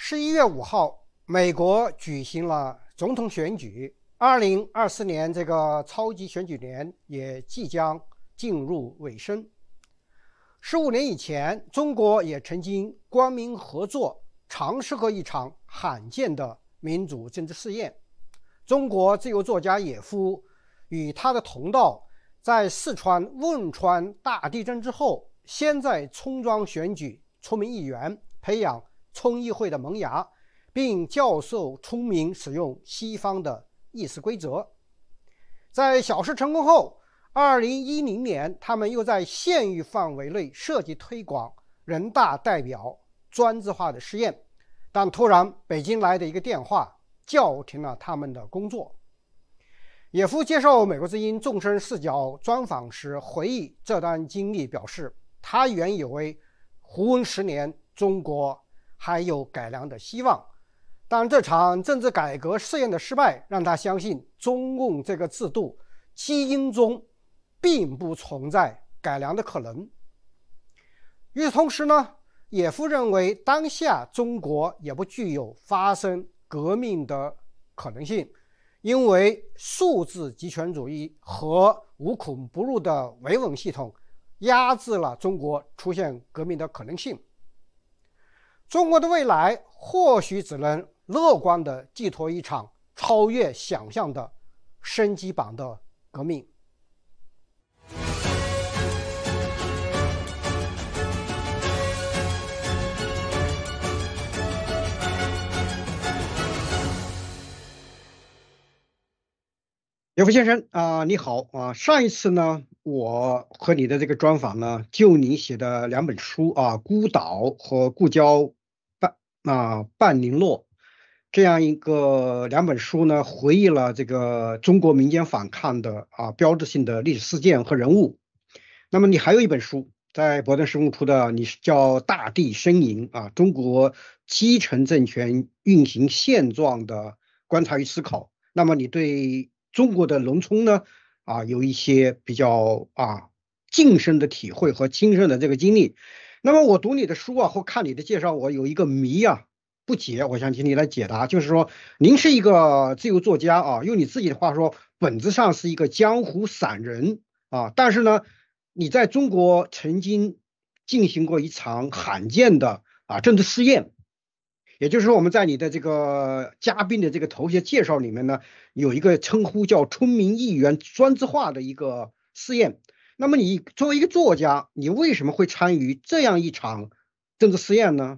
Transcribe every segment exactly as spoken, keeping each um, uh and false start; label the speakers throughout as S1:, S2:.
S1: 十一月五号，美国举行了总统选举，二零二四年这个超级选举年也即将进入尾声。十五年以前，中国也曾经官民合作尝试过一场罕见的民主政治试验。中国自由作家野夫与他的同道在四川汶川大地震之后，先在村庄选举村民议员，培养村议会的萌芽，并教授村民使用西方的议事规则。在小试成功后，二零一零年他们又在县域范围内设计推广人大代表专制化的试验，但突然北京来的一个电话叫停了他们的工作。野夫接受美国之音众生视角专访时回忆这段经历，表示他原以为胡温十年中国还有改良的希望，但这场政治改革试验的失败让他相信中共这个制度基因中并不存在改良的可能。与此同时呢，野夫认为当下中国也不具有发生革命的可能性，因为数字极权主义和无孔不入的维稳系统压制了中国出现革命的可能性。中国的未来或许只能乐观地寄托一场超越想象的升级版的革命。野夫先生啊、呃，你好啊！上一次呢，我和你的这个专访呢，就你写的两本书啊，《孤岛》和《故交半啊半零落》这样一个两本书呢，回忆了这个中国民间反抗的啊标志性的历史事件和人物。那么你还有一本书，在伯顿时控出的，你是叫《大地呻吟》啊，中国基层政权运行现状的观察与思考。那么你对中国的农村呢，啊，有一些比较啊近身的体会和亲身的这个经历。那么我读你的书啊，或看你的介绍，我有一个谜啊不解，我想请你来解答。就是说，您是一个自由作家啊，用你自己的话说，本质上是一个江湖散人啊，但是呢，你在中国曾经进行过一场罕见的啊政治试验。也就是说，我们在你的这个嘉宾的这个头衔介绍里面呢，有一个称呼叫村民议员专制化的一个试验。那么你作为一个作家，你为什么会参与这样一场政治试验呢？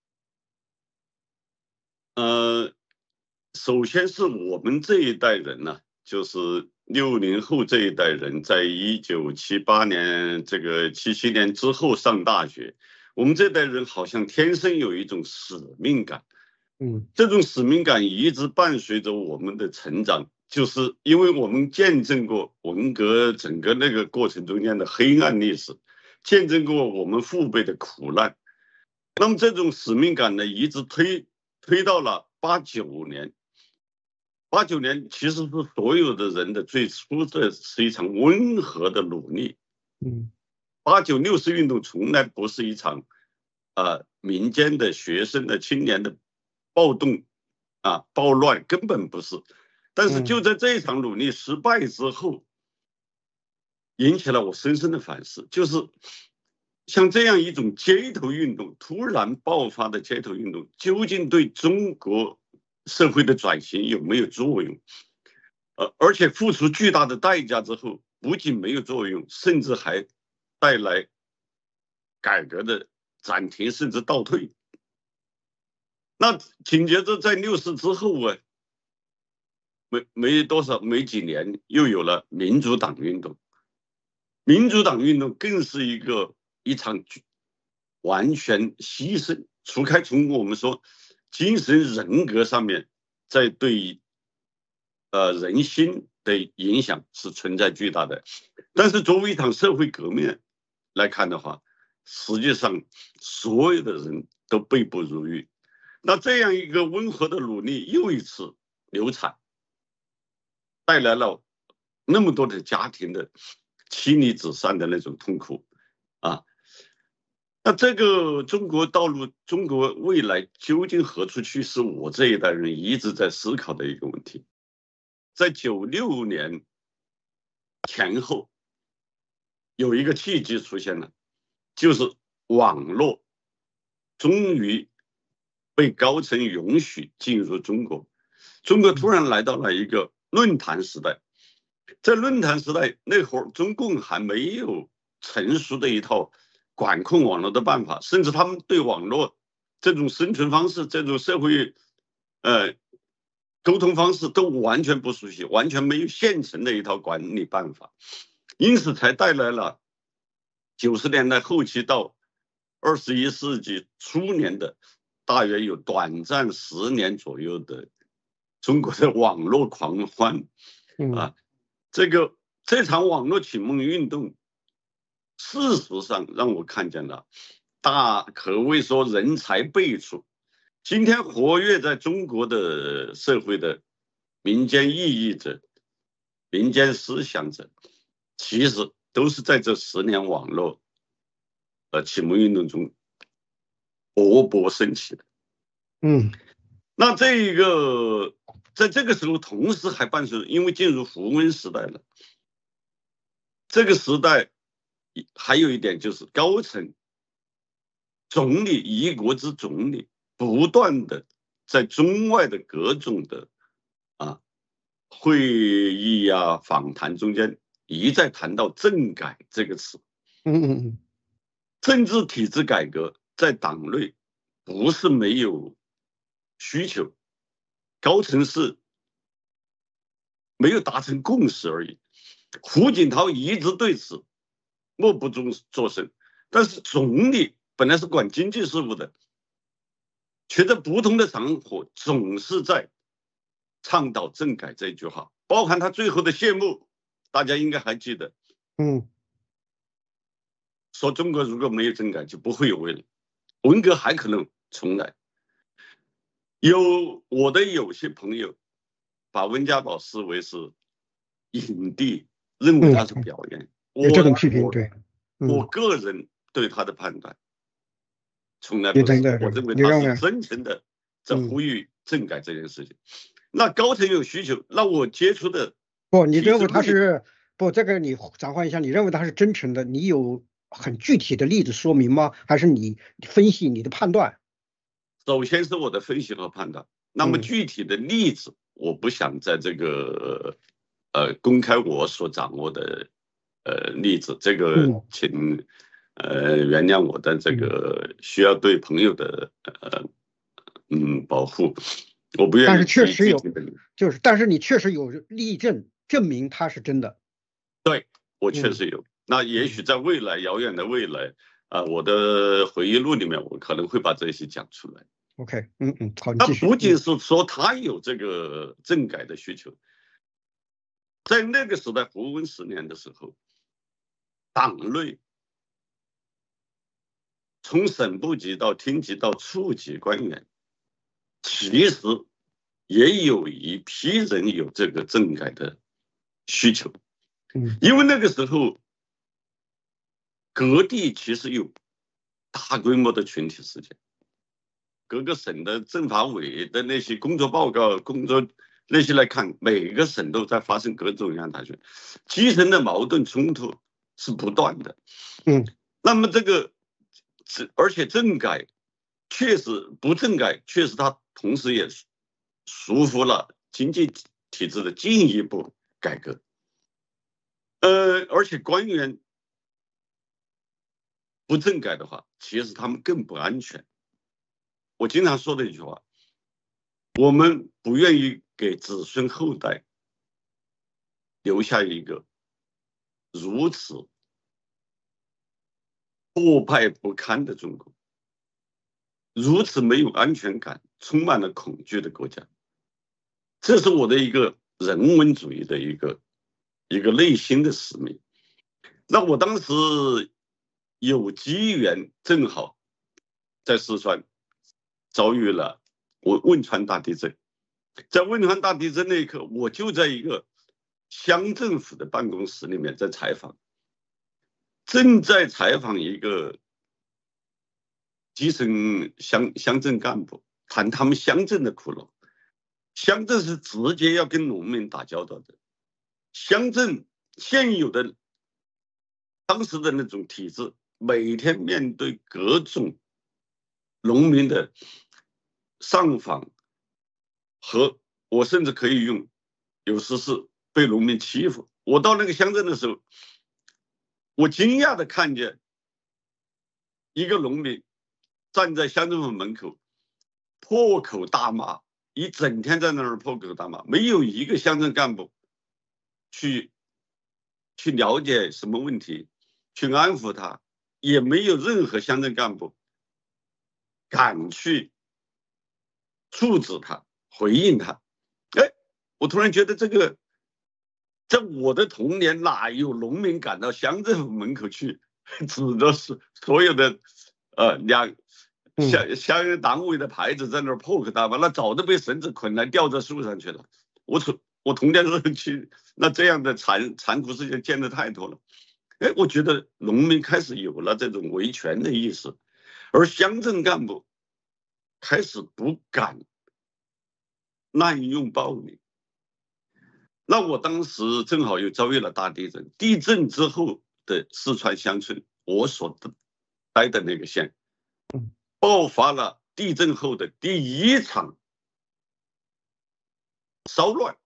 S2: 呃，首先是我们这一代人呢、啊，就是六零后这一代人，在一九七八年这个七七年之后上大学。我们这代人好像天生有一种使命感，
S1: 嗯，
S2: 这种使命感一直伴随着我们的成长，就是因为我们见证过文革整个那个过程中间的黑暗历史，见证过我们父辈的苦难。那么这种使命感呢，一直推推到了八九年。八九年其实是所有的人的最初的是一场温和的努力。
S1: 嗯。
S2: 八九六四运动从来不是一场，呃，民间的学生的青年的暴动啊暴乱，根本不是。但是就在这一场努力失败之后，引起了我深深的反思，就是像这样一种街头运动突然爆发的街头运动，究竟对中国社会的转型有没有作用？呃，而且付出巨大的代价之后，不仅没有作用，甚至还带来改革的暂停甚至倒退。那紧接着在六四之后啊，没没多少没几年，又有了民主党运动。民主党运动更是一个一场完全牺牲，除开从我们说精神人格上面，在对呃人心的影响是存在巨大的。但是作为一场社会革命来看的话，实际上所有的人都被捕入狱。那这样一个温和的努力又一次流产，带来了那么多的家庭的妻离子散的那种痛苦啊。 那这个中国道路，中国未来究竟何处去，是我这一代人一直在思考的一个问题。在九六年前后，有一个契机出现了，就是网络终于被高层允许进入中国，中国突然来到了一个论坛时代。在论坛时代那会儿，中共还没有成熟的一套管控网络的办法，甚至他们对网络这种生存方式、这种社会呃沟通方式都完全不熟悉，完全没有现成的一套管理办法，因此才带来了九十年代后期到二十一世纪初年的大约有短暂十年左右的中国的网络狂欢啊。这个这场网络启蒙运动，事实上让我看见了，大可谓说人才辈出。今天活跃在中国的社会的民间意义者、民间思想者，其实都是在这十年网络呃启蒙运动中勃勃升起的。
S1: 嗯，
S2: 那这个在这个时候，同时还伴随，因为进入胡温时代了。这个时代还有一点就是高层总理、一国之总理不断的在中外的各种的啊会议啊、访谈中间一再谈到政改这个词。
S1: 嗯嗯嗯，
S2: 政治体制改革在党内不是没有需求，高层是没有达成共识而已。胡锦涛一直对此默不作声，但是总理本来是管经济事务的，却在不同的场合总是在倡导政改这一句话，包含他最后的谢幕，大家应该还记得。
S1: 嗯，
S2: 说中国如果没有政改就不会有未来，文革还可能重来。有我的有些朋友把温家宝视为是影帝，认为他是表演。
S1: 有这种批评，对。
S2: 我个人对他的判断从来不是，我认为他是真诚的在呼吁政改这件事情。那高层有需求，那我接触的
S1: 不，你认为他是不？这个你转换一下，你认为他是真诚的？你有很具体的例子说明吗？还是你分析你的判断？
S2: 首先是我的分析和判断。那么具体的例子，我不想在这个呃公开我所掌握的呃例子，这个请呃原谅我的这个需要对朋友的呃嗯保护，我不愿意。
S1: 但是确实有，就是但是你确实有例证证明它是真的。
S2: 对，我确实有。嗯、那也许在未来遥远的未来啊、呃，我的回忆录里面我可能会把这些讲出来。
S1: OK， 嗯嗯，好，
S2: 他不仅是说他有这个政改的需求，在那个时代胡温十年的时候，党内从省部级到厅级到处级官员，其实也有一批人有这个政改的需求。
S1: 嗯，
S2: 因为那个时候各地其实有大规模的群体事件。各个省的政法委的那些工作报告、工作那些来看，每个省都在发生各种各样的事，基层的矛盾冲突是不断的。
S1: 嗯，
S2: 那么这个，而且政改确实不政改，确实它同时也束缚了经济体制的进一步改革。呃，而且官员不政改的话，其实他们更不安全。我经常说的一句话，我们不愿意给子孙后代留下一个如此破败不堪的中国，如此没有安全感、充满了恐惧的国家。这是我的一个人文主义的一个一个内心的使命。那我当时有机缘，正好在四川遭遇了我汶川大地震。在汶川大地震那一刻，我就在一个乡政府的办公室里面在采访，正在采访一个基层乡乡镇干部，谈他们乡镇的苦恼。乡镇是直接要跟农民打交道的，乡镇现有的当时的那种体制，每天面对各种农民的上访，和我甚至可以用，有时是被农民欺负。我到那个乡镇的时候，我惊讶的看见一个农民站在乡政府门口破口大骂，一整天在那儿破口大骂，没有一个乡镇干部去去了解什么问题，去安抚他，也没有任何乡镇干部敢去处置他，回应他。哎，我突然觉得这个，在我的童年哪有农民赶到乡政府门口去指着是所有的呃两乡乡党委的牌子在那儿破口大骂，那早都被绳子捆来吊在树上去了。我从我童年时候去，那这样的残残酷事件见得太多了。哎，我觉得农民开始有了这种维权的意识，而乡镇干部开始不敢滥用暴力。那我当时正好又遭遇了大地震，地震之后的四川乡村，我所待的那个县，爆发了地震后的第一场骚乱。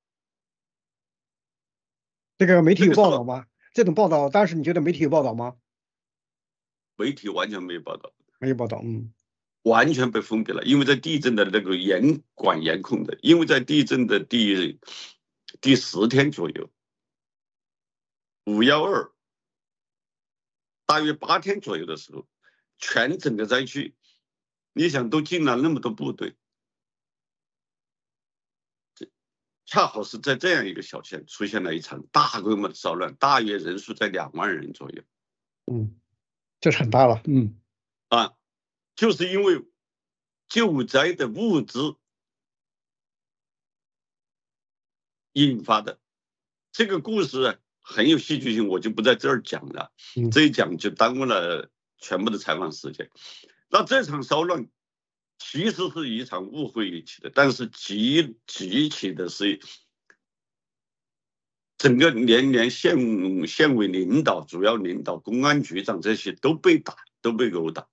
S1: 这个媒体有报道吗？这种报道当时你觉得媒体有报道吗？
S2: 媒体完全没有报道，
S1: 没有报道，嗯，
S2: 完全被封闭了，因为在地震的那个严管严控的，因为在地震的第第十天左右，五幺二大约八天左右的时候，全整个灾区，你想都进了那么多部队，恰好是在这样一个小县出现了一场大规模的骚乱，大约人数在两万人左右。
S1: 嗯，这是很大了，嗯，
S2: 啊，就是因为救灾的物资引发的。这个故事很有戏剧性，我就不在这儿讲了，
S1: 嗯、
S2: 这一讲就耽误了全部的采访时间。那这场骚乱其实是一场误会引起的，但是极极其的是整个连连县县委领导、主要领导、公安局长这些都被打，都被殴打。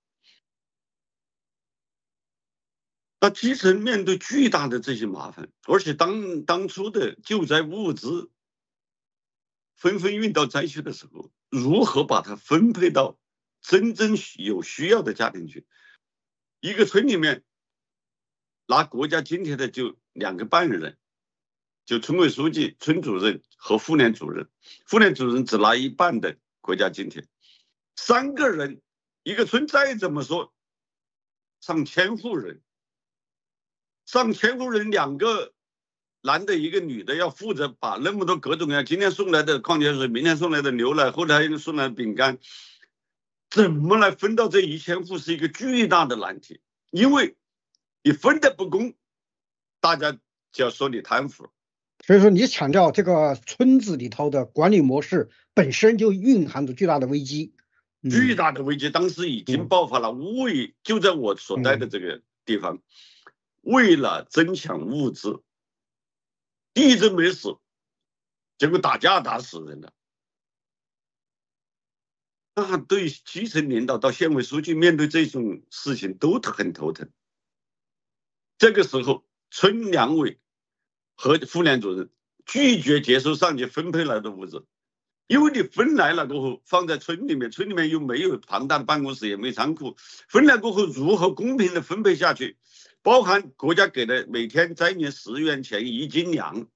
S2: 那基层面对巨大的这些麻烦，而且当当初的救灾物资纷纷运到灾区的时候，如何把它分配到真正有需要的家庭去？一个村里面拿国家津贴的就两个半人，就村委书记、村主任和妇联主任，妇联主任只拿一半的国家津贴，三个人，一个村再怎么说上千户人，上千户人，两个男的一个女的要负责把那么多各种各样今天送来的矿泉水，明天送来的牛奶，后来送来的饼干，怎么来分到这一千户是一个巨大的难题，因为你分的不公，大家就要说你贪腐。
S1: 所以说你强调这个村子里头的管理模式本身就蕴含着巨大的危机，
S2: 嗯、巨大的危机当时已经爆发了，为、嗯、就在我所在的这个地方、嗯、为了争抢物资，地震没死，结果打架打死人了。那对基层领导到县委书记面对这种事情都很头疼。这个时候村两委和妇联主任拒绝接受上级分配来的物资，因为你分来了过后放在村里面，村里面又没有庞大的办公室，也没仓库，分来过后如何公平的分配下去，包含国家给的每天灾民十元钱一斤粮，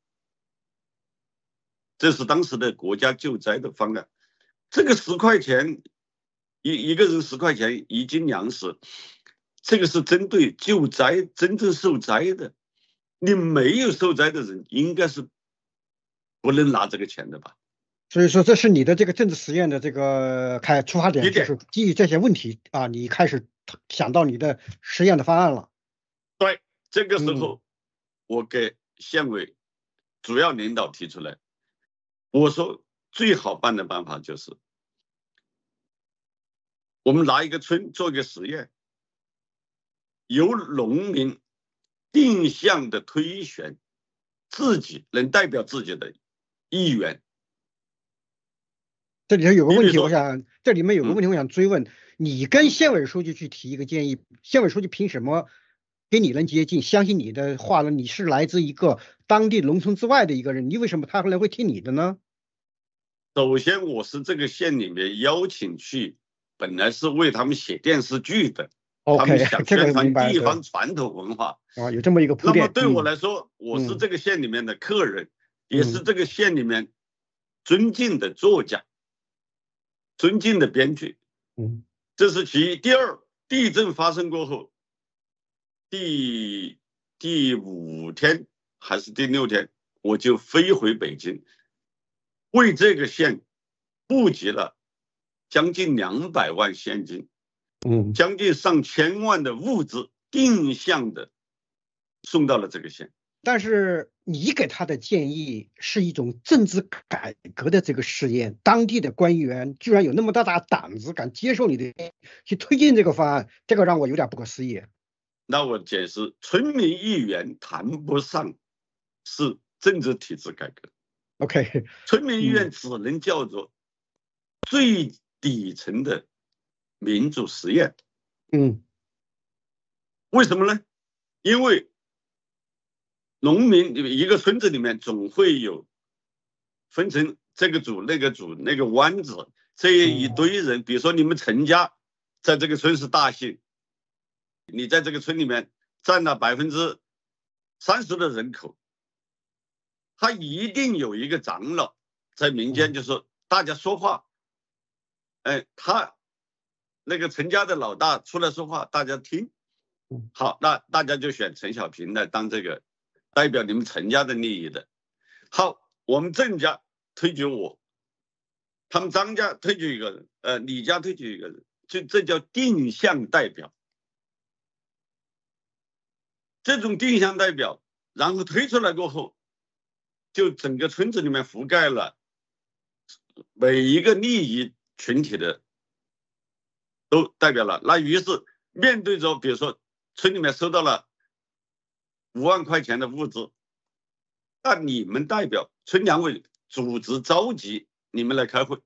S2: 这是当时的国家救灾的方案。这个十块钱一一个人十块钱一斤粮食，这个是针对救灾真正受灾的，你没有受灾的人应该是不能拿这个钱的吧。
S1: 所以说这是你的这个政治实验的这个开出发点，就是基于这些问题啊，你开始想到你的实验的方案了。
S2: 对，这个时候我给县委主要领导提出来，我说最好办的办法就是我们拿一个村做一个实验， 由农民定向的推选自己能代表自己的议员。
S1: 这里头有个问题，
S2: 你比如说
S1: 我想这里面有个问题，我想追问：你跟县委书记去提一个建议，县委书记凭什么跟你能接近，相信你的话呢？你是来自一个当地农村之外的一个人，你为什么他后来会听你的呢？
S2: 首先，我是这个县里面邀请去，本来是为他们写电视剧的，他
S1: OK，
S2: 们想
S1: 这个
S2: 宣传
S1: 明白了，对
S2: 地方传统文化。
S1: 啊，有这么一个铺垫。
S2: 那么对我
S1: 嗯
S2: 来说，我是
S1: 嗯
S2: 这个县里面的客人，
S1: 嗯
S2: 也是这个县里面尊敬的作家、尊敬的编剧。
S1: 嗯
S2: 这是其一。第二，地震发生过后，第第五天还是第六天，我就飞回北京，为这个县募集了将近两百万现金，
S1: 嗯，
S2: 将近上千万的物资，定向的送到了这个县。
S1: 但是你给他的建议是一种政治改革的这个实验，当地的官员居然有那么大大胆子，敢接受你的去推进这个方案，这个让我有点不可思议。
S2: 那我解释，村民议员谈不上是政治体制改革。
S1: OK，
S2: 村民议员只能叫做最底层的民主实验。
S1: 嗯，
S2: 为什么呢？因为农民一个村子里面总会有分成这个组、那个组、那个湾子这一堆人。比如说你们陈家在这个村是大姓，你在这个村里面占了百分之三十的人口，他一定有一个长老在民间，就是大家说话，哎，他那个陈家的老大出来说话，大家听。好，那大家就选陈小平来当这个代表你们陈家的利益的。好，我们郑家推举我，他们张家推举一个人，呃，李家推举一个人，就这叫定向代表。这种定向代表，然后推出来过后，就整个村子里面覆盖了每一个利益群体的都代表了。那于是面对着，比如说村里面收到了五万块钱的物资，那你们代表村两委组织召集你们来开会，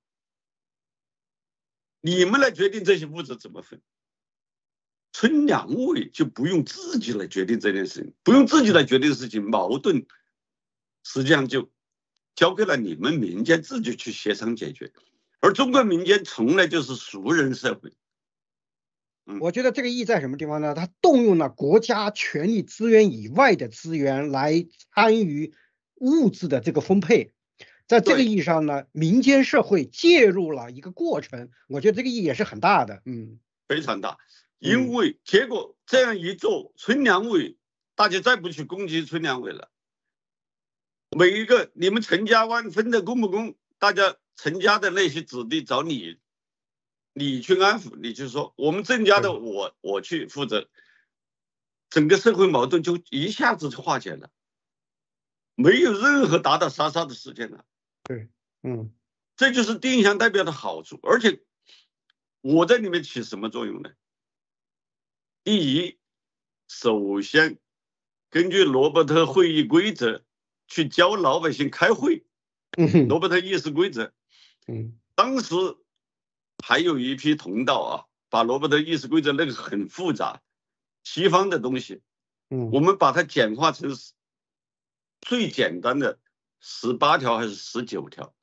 S2: 你们来决定这些物资怎么分。村两委就不用自己来决定这件事情，不用自己来决定的事情，矛盾实际上就交给了你们民间自己去协商解决。而中国民间从来就是熟人社会。
S1: 我觉得这个意义在什么地方呢？它动用了国家权力资源以外的资源来参与物质的这个分配，在这个意义上呢，民间社会介入了一个过程，我觉得这个意义也是很大的。嗯，
S2: 非常大。因为结果这样一做，村两委大家再不去攻击村两委了。每一个你们陈家湾分的公不公，大家陈家的那些子弟找你，你去安抚，你就说我们郑家的我我去负责，整个社会矛盾就一下子就化解了，没有任何打打杀杀的事件了。
S1: 对，嗯，
S2: 这就是定向代表的好处。而且我在里面起什么作用呢？第一，首先根据罗伯特会议规则去教老百姓开会。罗伯特议事规则，
S1: 嗯，
S2: 当时还有一批同道啊，把罗伯特议事规则那个很复杂西方的东西，
S1: 嗯，
S2: 我们把它简化成最简单的十八条还是十九条，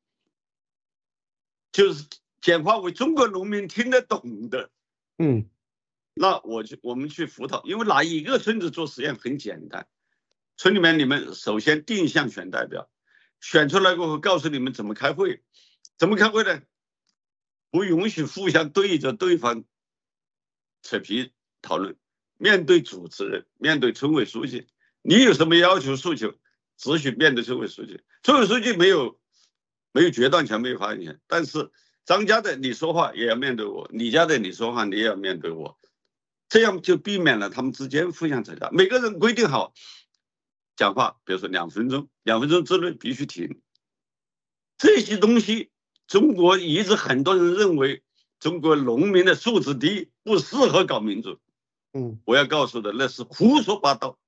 S2: 就是简化为中国农民听得懂的。
S1: 嗯，
S2: 那我去我们去辅导，因为哪一个村子做实验很简单，村里面你们首先定向选代表，选出来过后告诉你们怎么开会。怎么开会呢？不允许互相对着对方扯皮讨论，面对主持人，面对村委书记，你有什么要求诉求，只许面对村委书记。村委书记没有没有决断权，没有发言权，但是张家的你说话也要面对我，李家的你说话你也要面对我，这样就避免了他们之间互相吵架。每个人规定好讲话，比如说两分钟，两分钟之内必须停。这些东西，中国一直很多人认为中国农民的素质低，不适合搞民主。
S1: 嗯，
S2: 我要告诉的那是胡说八道。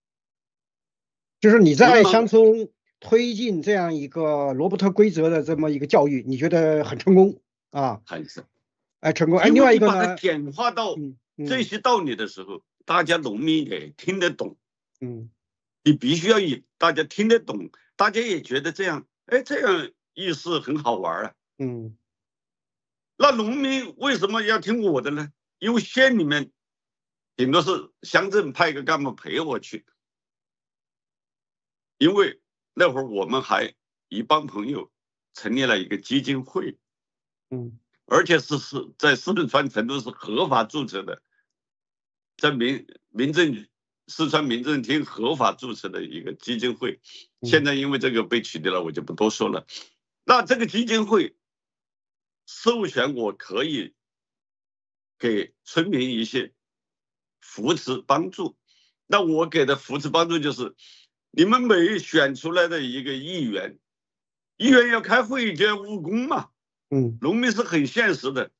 S1: 就是你在乡村推进这样一个罗伯特规则的这么一个教育，你觉得很成功啊？
S2: 很是，
S1: 哎，成功。哎，
S2: 因
S1: 另外
S2: 为你把它
S1: 一个呢，
S2: 简化到
S1: 嗯嗯
S2: 这些道理的时候，大家农民也听得懂。
S1: 嗯，
S2: 你必须要以大家听得懂，大家也觉得这样，哎，这样意思很好玩啊。
S1: 嗯，
S2: 那农民为什么要听我的呢？因为县里面顶多是乡镇派个干部陪我去，因为那会儿我们还一帮朋友成立了一个基金会，
S1: 嗯，
S2: 而且是是在四川成都是合法注册的，在民民政四川民政厅合法注册的一个基金会。现在因为这个被取缔了，我就不多说了。那这个基金会授权我可以给村民一些扶持帮助，那我给的扶持帮助就是你们每选出来的一个议员，议员要开会就要务工嘛。
S1: 嗯，
S2: 农民是很现实的，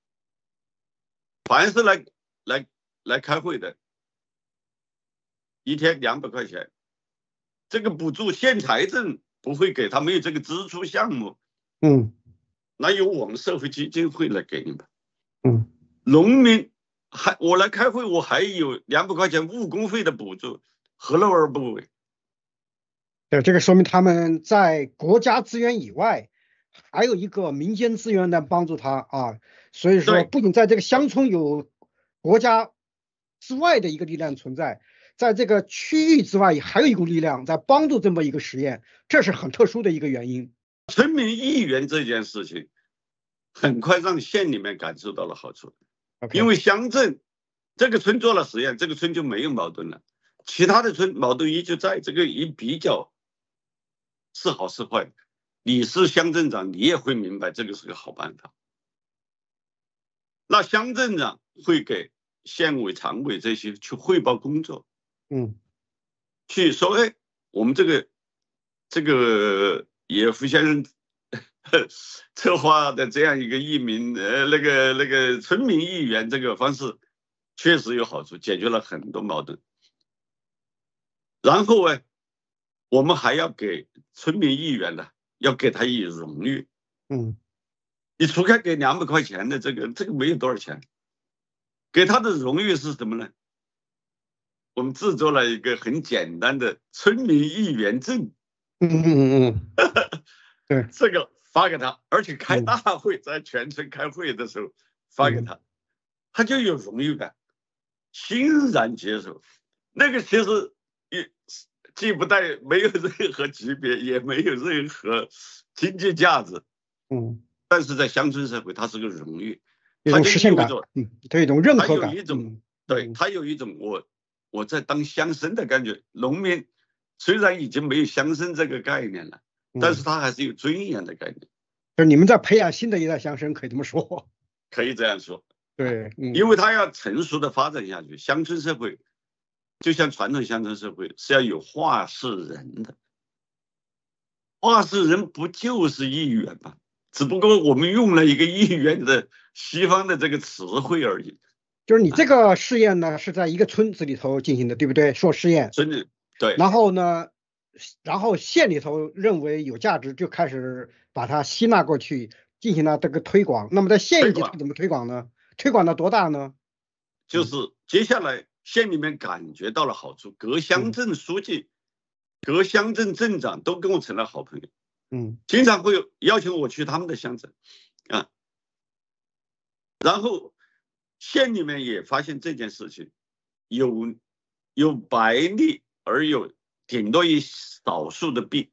S2: 凡是来来来开会的，一天两百块钱，这个补助县财政不会给他，没有这个支出项目。
S1: 嗯，
S2: 那由我们社会基金会来给你们。
S1: 嗯，
S2: 农民还我来开会，我还有两百块钱误工费的补助，何乐而不为？
S1: 对，这个说明他们在国家资源以外，还有一个民间资源来帮助他啊。所以说，不仅在这个乡村有国家之外的一个力量存在，在这个区域之外还有一股力量在帮助这么一个实验，这是很特殊的一个原因。
S2: 村民议员这件事情，很快让县里面感受到了好处，
S1: okay.
S2: 因为乡镇这个村做了实验，这个村就没有矛盾了，其他的村矛盾依旧在，这个一比较是好是坏，你是乡镇长，你也会明白这个是个好办法。那乡镇长会给县委常委这些去汇报工作，
S1: 嗯，
S2: 去说，哎，我们这个这个野福先生策划的这样一个议民呃那个那个村民议员这个方式确实有好处，解决了很多矛盾。然后呢，我们还要给村民议员呢，要给他以荣誉。
S1: 嗯，
S2: 你除开给两百块钱的这个，这个没有多少钱，给他的荣誉是什么呢？我们制作了一个很简单的村民议员证。
S1: 嗯嗯嗯嗯，对，
S2: 这个发给他，而且开大会，在全村开会的时候发给他，他就有荣誉感，欣然接受。那个其实也既不带没有任何级别，也没有任何经济价值，
S1: 嗯，
S2: 但是在乡村社会，它是个荣誉，
S1: 一种实现感，嗯，它有一种认可感，
S2: 它有一种、
S1: 嗯、
S2: 对，它有一种我我在当乡绅的感觉。农民虽然已经没有乡绅这个概念了，但是他还是有尊严的概念。
S1: 就是你们在培养新的一代乡绅，可以这么说。
S2: 可以这样说。
S1: 对，嗯、
S2: 因为他要成熟的发展下去，乡村社会就像传统乡村社会是要有话事人的。话事人不就是议员吗？只不过我们用了一个议员的西方的这个词汇而已。
S1: 就是你这个试验呢，是在一个村子里头进行的，对不对？说试验。
S2: 真的对。
S1: 然后呢，然后县里头认为有价值，就开始把它吸纳过去，进行了这个推广。那么在县一级怎么推广呢？推广到多大呢？
S2: 就是接下来县里面感觉到了好处，各乡镇书记、各乡镇镇长都跟我成了好朋友。
S1: 嗯，
S2: 经常会邀请我去他们的乡镇啊，然后县里面也发现这件事情有有百利而有顶多于少数的弊，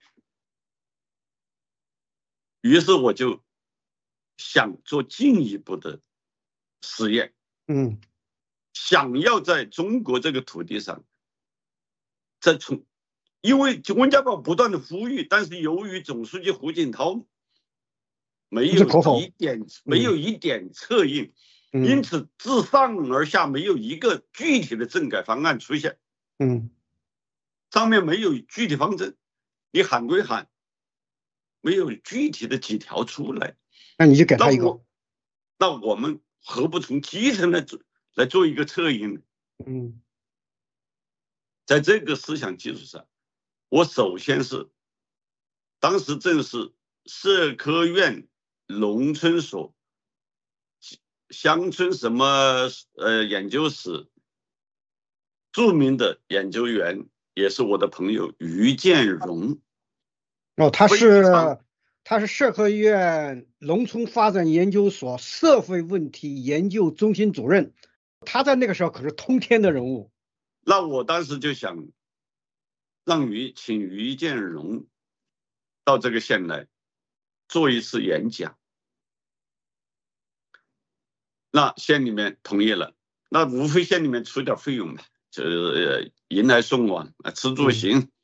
S2: 于是我就想做进一步的实验。
S1: 嗯，
S2: 想要在中国这个土地上再从，因为温家宝不断的呼吁，但是由于总书记胡锦涛没有一点没有一点策应，
S1: 嗯、
S2: 因此自上而下没有一个具体的政改方案出现。
S1: 嗯，
S2: 上面没有具体方针，你喊归喊，没有具体的几条出来。
S1: 那你就给他一个。
S2: 那我们何不从基层来做来做一个策应呢？
S1: 嗯，
S2: 在这个思想基础上，我首先是当时正是社科院农村所乡村什么呃研究室著名的研究员，也是我的朋友于建荣。
S1: 哦，他是他是社科院农村发展研究所社会问题研究中心主任，他在那个时候可是通天的人物。
S2: 那我当时就想让于请于建荣到这个县来做一次演讲，那县里面同意了，那无非县里面出点费用嘛，就是迎来送往啊，吃住行。嗯，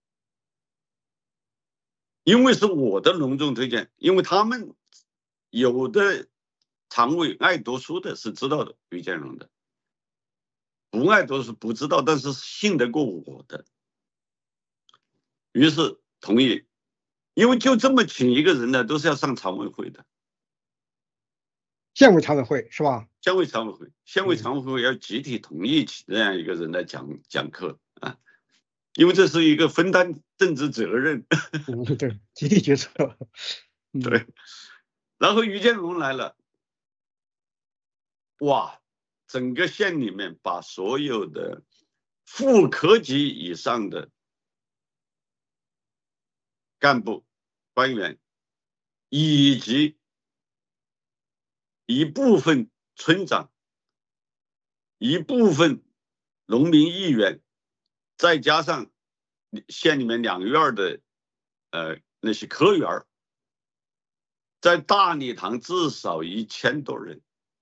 S2: 因为是我的隆重推荐，因为他们有的常委爱读书的是知道的于建荣的，不爱读书不知道，但是信得过我的，于是同意。因为就这么请一个人呢，都是要上常委会的，
S1: 县委常委会是吧？
S2: 县委常委会，县委常委会要集体同意请这样一个人来讲讲课啊，因为这是一个分担政治责任。
S1: 嗯，对，集体决策。嗯、
S2: 对，然后于建荣来了，哇，整个县里面把所有的副科级以上的干部、官员以及一部分村长、一部分农民议员，再加上县里面两院的呃那些科员，在大礼堂至少一千多人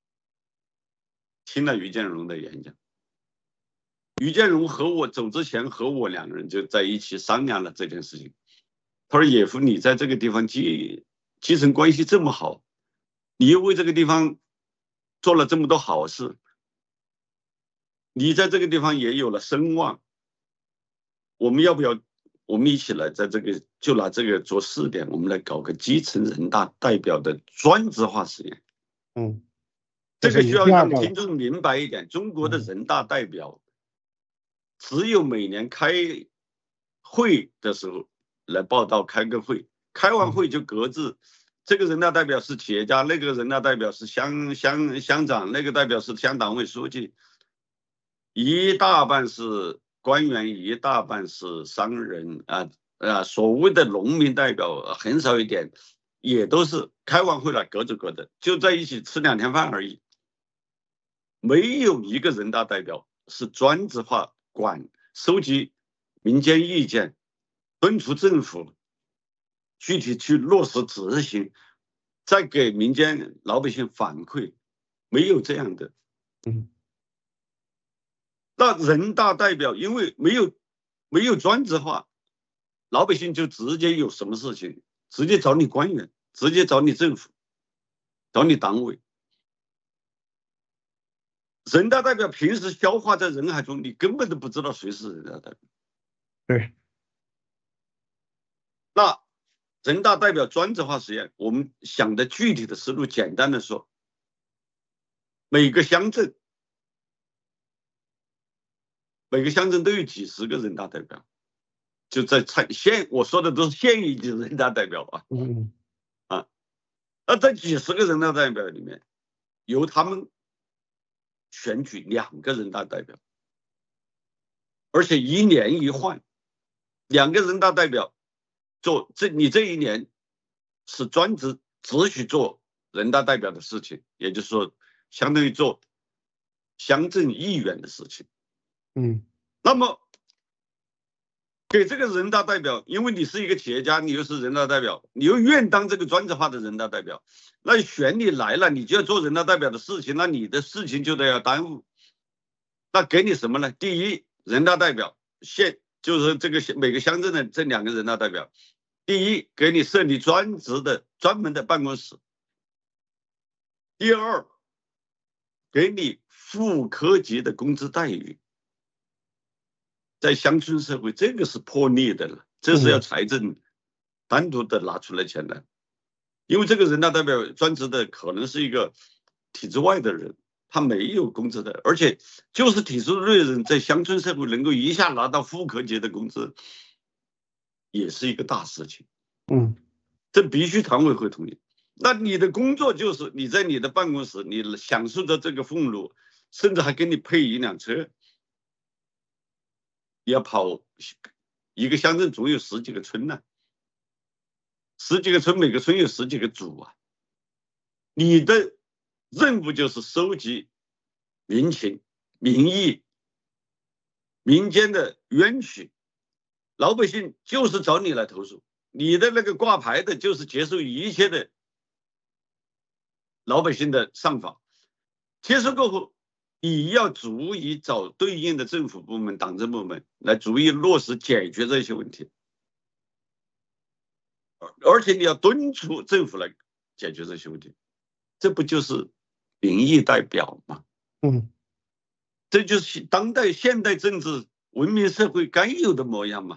S2: 听了于建荣的演讲。于建荣和我走之前，和我两个人就在一起商量了这件事情。他说：“野夫，你在这个地方基基层关系这么好，你又为这个地方做了这么多好事，你在这个地方也有了声望，我们要不要我们一起来在这个就拿这个做试点，我们来搞个基层人大代表的专职化实验。”
S1: 嗯，
S2: 这个需要让听众明白一点，中国的人大代表只有每年开会的时候来报道，开个会，开完会就各自，这个人大代表是企业家，那个人大代表是乡乡乡长，那个代表是乡党委书记，一大半是官员，一大半是商人啊啊，所谓的农民代表很少一点，也都是开完会了各走各的，就在一起吃两天饭而已，没有一个人大代表是专职化管收集民间意见，敦促政府具体去落实执行，再给民间老百姓反馈，没有这样的。
S1: 嗯，
S2: 那人大代表因为没有没有专职化，老百姓就直接有什么事情直接找你官员，直接找你政府，找你党委。人大代表平时消化在人海中，你根本都不知道谁是人大代表。
S1: 对。
S2: 那人大代表专职化实验，我们想的具体的思路，简单的说，每个乡镇，每个乡镇都有几十个人大代表，就在县，我说的都是县一级人大代表啊。
S1: 嗯
S2: 啊，那在几十个人大代表里面，由他们选举两个人大代表，而且一年一换，两个人大代表做这，你这一年是专职只许做人大代表的事情，也就是说，相当于做乡镇议员的事情。
S1: 嗯，
S2: 那么给这个人大代表，因为你是一个企业家，你又是人大代表，你又愿当这个专职化的人大代表，那选你来了，你就要做人大代表的事情，那你的事情就得要耽误。那给你什么呢？第一，人大代表县就是这个每个乡镇的这两个人大代表，第一，给你设立专职的专门的办公室；第二，给你副科级的工资待遇。在乡村社会，这个是破例的了，这是要财政单独的拿出来钱的，因为这个人大代表专职的可能是一个体制外的人， 他没有工资的，而且就是体制内人在乡村社会能够一下拿到副科级的工资，也是一个大事情。
S1: 嗯，
S2: 这必须团委会同意。那你的工作就是你在你的办公室，你享受着这个俸禄，甚至还给你配一辆车，要跑一个乡镇总有十几个村呢、啊，十几个村，每个村有十几个组啊。你的任务就是收集民情、民意、民间的冤屈，老百姓就是找你来投诉，你的那个挂牌的就是接受一切的老百姓的上访，接受过后，你要足以找对应的政府部门、党政部门来逐一落实解决这些问题，而且你要敦促政府来解决这些问题，这不就是民意代表吗？
S1: 嗯，
S2: 这就是当代现代政治文明社会该有的模样嘛。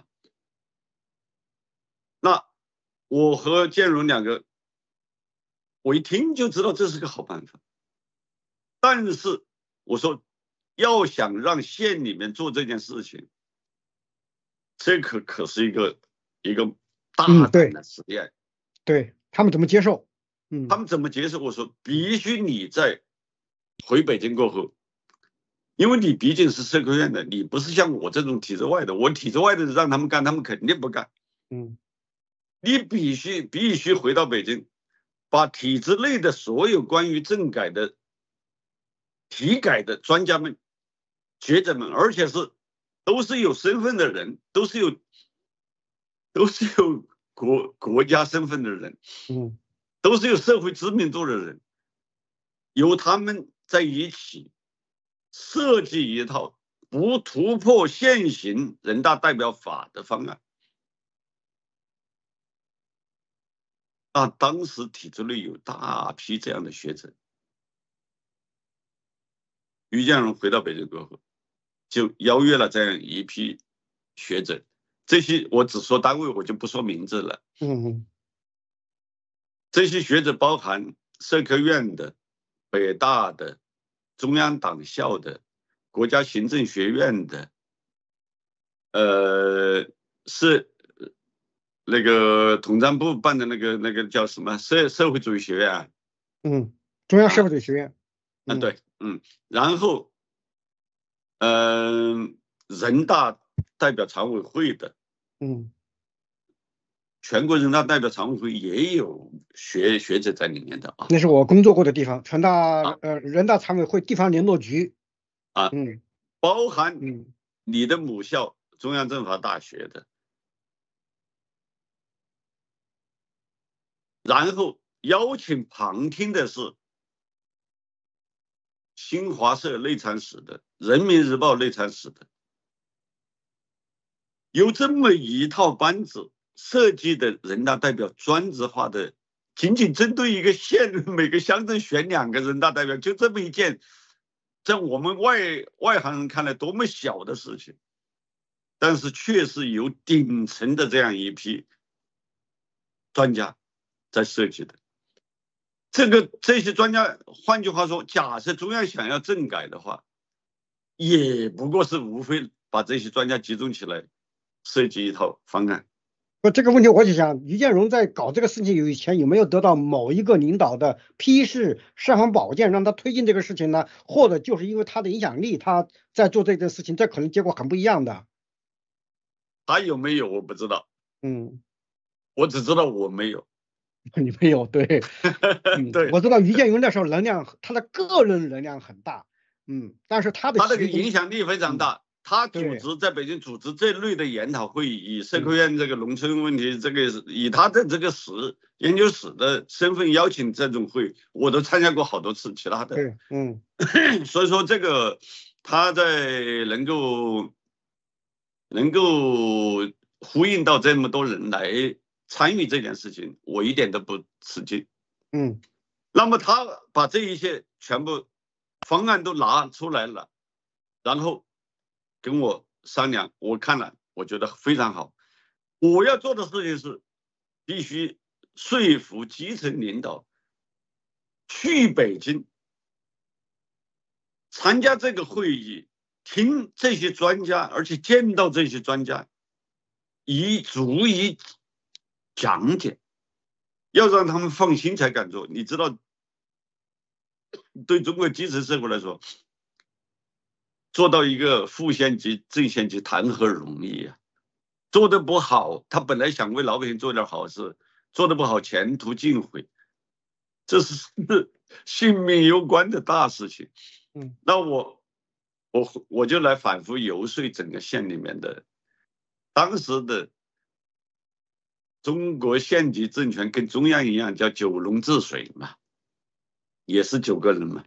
S2: 那我和建荣两个，我一听就知道这是个好办法。但是我说，要想让县里面做这件事情，这可可是一个一个大胆的实验。
S1: 嗯、对, 对他们怎么接受？嗯，
S2: 他们怎么接受？我说必须你在回北京过后，因为你毕竟是社科院的，你不是像我这种体制外的，我体制外的让他们干，他们肯定不干。
S1: 嗯，
S2: 你必须必须回到北京，把体制内的所有关于政改的体改的专家们、学者们，而且是都是有身份的人，都是有都是有国国家身份的人，
S1: 嗯，
S2: 都是有社会知名度的人，由他们在一起设计一套不突破现行人大代表法的方案。啊，当时体制内有大批这样的学者。于建荣回到北京过后，就邀约了这样一批学者，这些我只说单位，我就不说名字了。
S1: 嗯，
S2: 这些学者包含社科院的、北大的、中央党校的、国家行政学院的，呃，是那个统战部办的那个那个叫什么社社会主义学院啊？
S1: 嗯，中央社会主义学院。
S2: 啊，嗯对，嗯，然后，嗯、呃，人大代表常委会的，
S1: 嗯，
S2: 全国人大代表常委会也有学学者在里面的啊。
S1: 那是我工作过的地方，全大、
S2: 啊、
S1: 呃人大常委会地方联络局。
S2: 啊，
S1: 嗯，
S2: 包含
S1: 嗯
S2: 你的母校中央政法大学的，然后邀请旁听的是新华社内参室的、人民日报内参室的，有这么一套班子设计的人大代表专职化的，仅仅针对一个县每个乡镇选两个人大代表，就这么一件在我们外外行人看来多么小的事情，但是确实有顶层的这样一批专家在设计的。这个这些专家，换句话说，假设中央想要政改的话，也不过是无非把这些专家集中起来设计一套方案。
S1: 不，这个问题我就想，于建荣在搞这个事情以前有没有得到某一个领导的批示、尚方宝剑，让他推进这个事情呢？或者就是因为他的影响力，他在做这件事情，这可能结果很不一样的。
S2: 他有没有我不知道，
S1: 嗯，
S2: 我只知道我没有。
S1: 你没有，对，嗯，
S2: 对，
S1: 我知道于建荣那时候能量，他的个人能量很大，嗯，但是他的
S2: 他这个影响力非常大。嗯，他组织在北京组织这类的研讨会议，以社科院这个农村问题，这个以他的这个史研究室的身份邀请这种会，我都参加过好多次。其他的，
S1: 对，嗯，
S2: 所以说这个他在能够能够呼应到这么多人来参与这件事情，我一点都不吃惊。
S1: 嗯，
S2: 那么他把这一切全部方案都拿出来了，然后跟我商量，我看了，我觉得非常好。我要做的事情是，必须说服基层领导去北京， 参加这个会议，听这些专家，而且见到这些专家，以足以讲解，要让他们放心才敢做。你知道，对中国基层社会来说，做到一个副县级、正县级谈何容易啊！做得不好，他本来想为老百姓做点好事，做得不好，前途尽毁，这是性命攸关的大事情。
S1: 嗯，
S2: 那我我我就来反复游说整个县里面的当时的中国县级政权跟中央一样，叫九龙治水嘛，也是九个人嘛。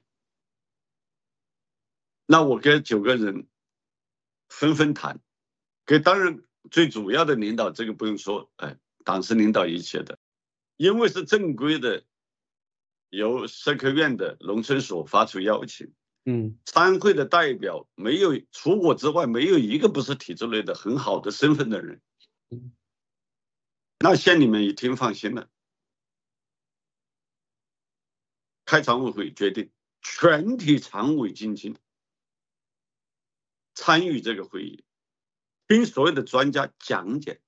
S2: 那我跟九个人纷纷谈，跟当然最主要的领导，这个不用说，哎，党是领导一切的，因为是正规的，由社科院的农村所发出邀请，
S1: 嗯，
S2: 参会的代表没有除我之外，没有一个不是体制内的很好的身份的人，
S1: 嗯，
S2: 那县里面一听放心了，开常委会决定全体常委进京参与这个会议，听所有的专家讲解。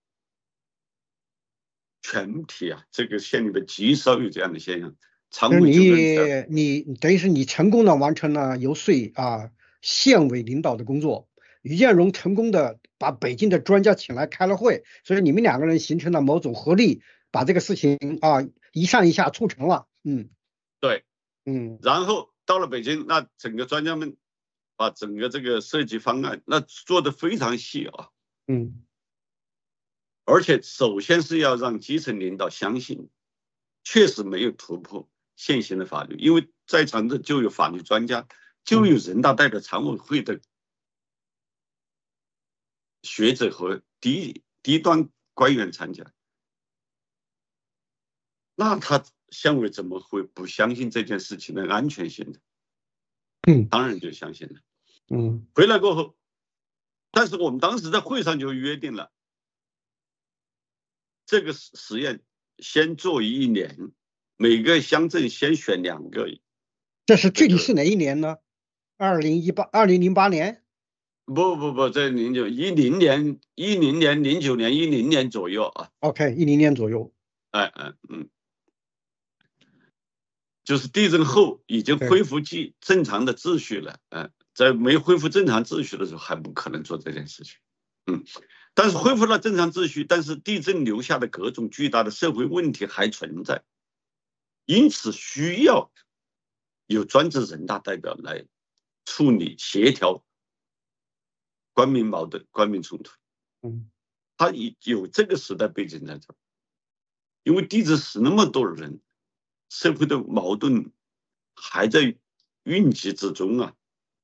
S2: 全体啊，这个县里面极少有这样的现象。常委
S1: 你你等于是你成功的完成了游说啊县委领导的工作，于建荣成功的把北京的专家请来开了会，所以你们两个人形成了某种合力，把这个事情啊一上一下促成了。嗯，
S2: 对，
S1: 嗯，
S2: 然后到了北京，那整个专家们把整个这个设计方案那做得非常细啊，
S1: 嗯，
S2: 而且首先是要让基层领导相信，确实没有突破现行的法律，因为在场的就有法律专家，就有人大代表常委会的学者和低低端官员参加，那他县委怎么会不相信这件事情的安全性呢？
S1: 嗯，
S2: 当然就相信了。
S1: 嗯，
S2: 回来过后，但是我们当时在会上就约定了，这个实验先做一年，每个乡镇先选两个。
S1: 这是具体是哪一年呢？二零一八、二零零八年？
S2: 不不不，在零九一零年、一零年、零九年、一零年左右啊。
S1: OK， 一零年左右。
S2: 哎哎嗯，就是地震后已经恢复既正常的秩序了，哎、呃，在没恢复正常秩序的时候还不可能做这件事情，嗯，但是恢复了正常秩序，但是地震留下的各种巨大的社会问题还存在，因此需要有专职人大代表来处理协调官民矛盾、官民冲突，
S1: 嗯，
S2: 他有这个时代背景在这，因为地震死那么多人，社会的矛盾还在运集之中啊。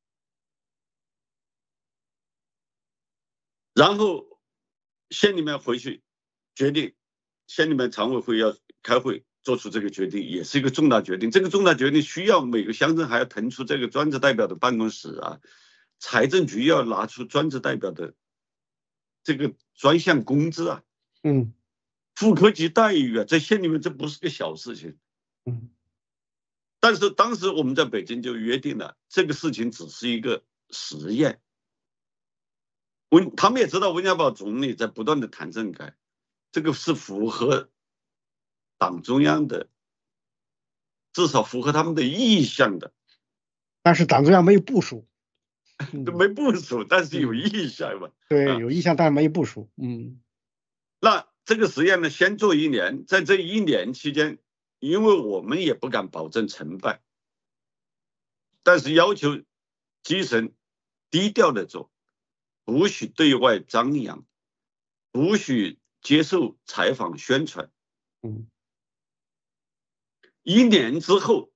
S2: 然后县里面回去决定，县里面常委会要开会做出这个决定，也是一个重大决定。这个重大决定需要每个乡镇还要腾出这个专职代表的办公室啊，财政局要拿出专职代表的这个专项工资啊，
S1: 嗯，
S2: 副科级待遇啊，在县里面这不是个小事情。
S1: 嗯，
S2: 但是当时我们在北京就约定了，这个事情只是一个实验。温他们也知道温家宝总理在不断的谈政改，这个是符合党中央的，至少符合他们的意向的。
S1: 但是党中央没有部署，
S2: 都没部署，但是有意向嘛。
S1: 对，有意向，但是没有部署。嗯，
S2: 那这个实验呢，先做一年，在这一年期间，因为我们也不敢保证成败，但是要求基层低调的做，不许对外张扬，不许接受采访宣传。
S1: 嗯，
S2: 一年之后，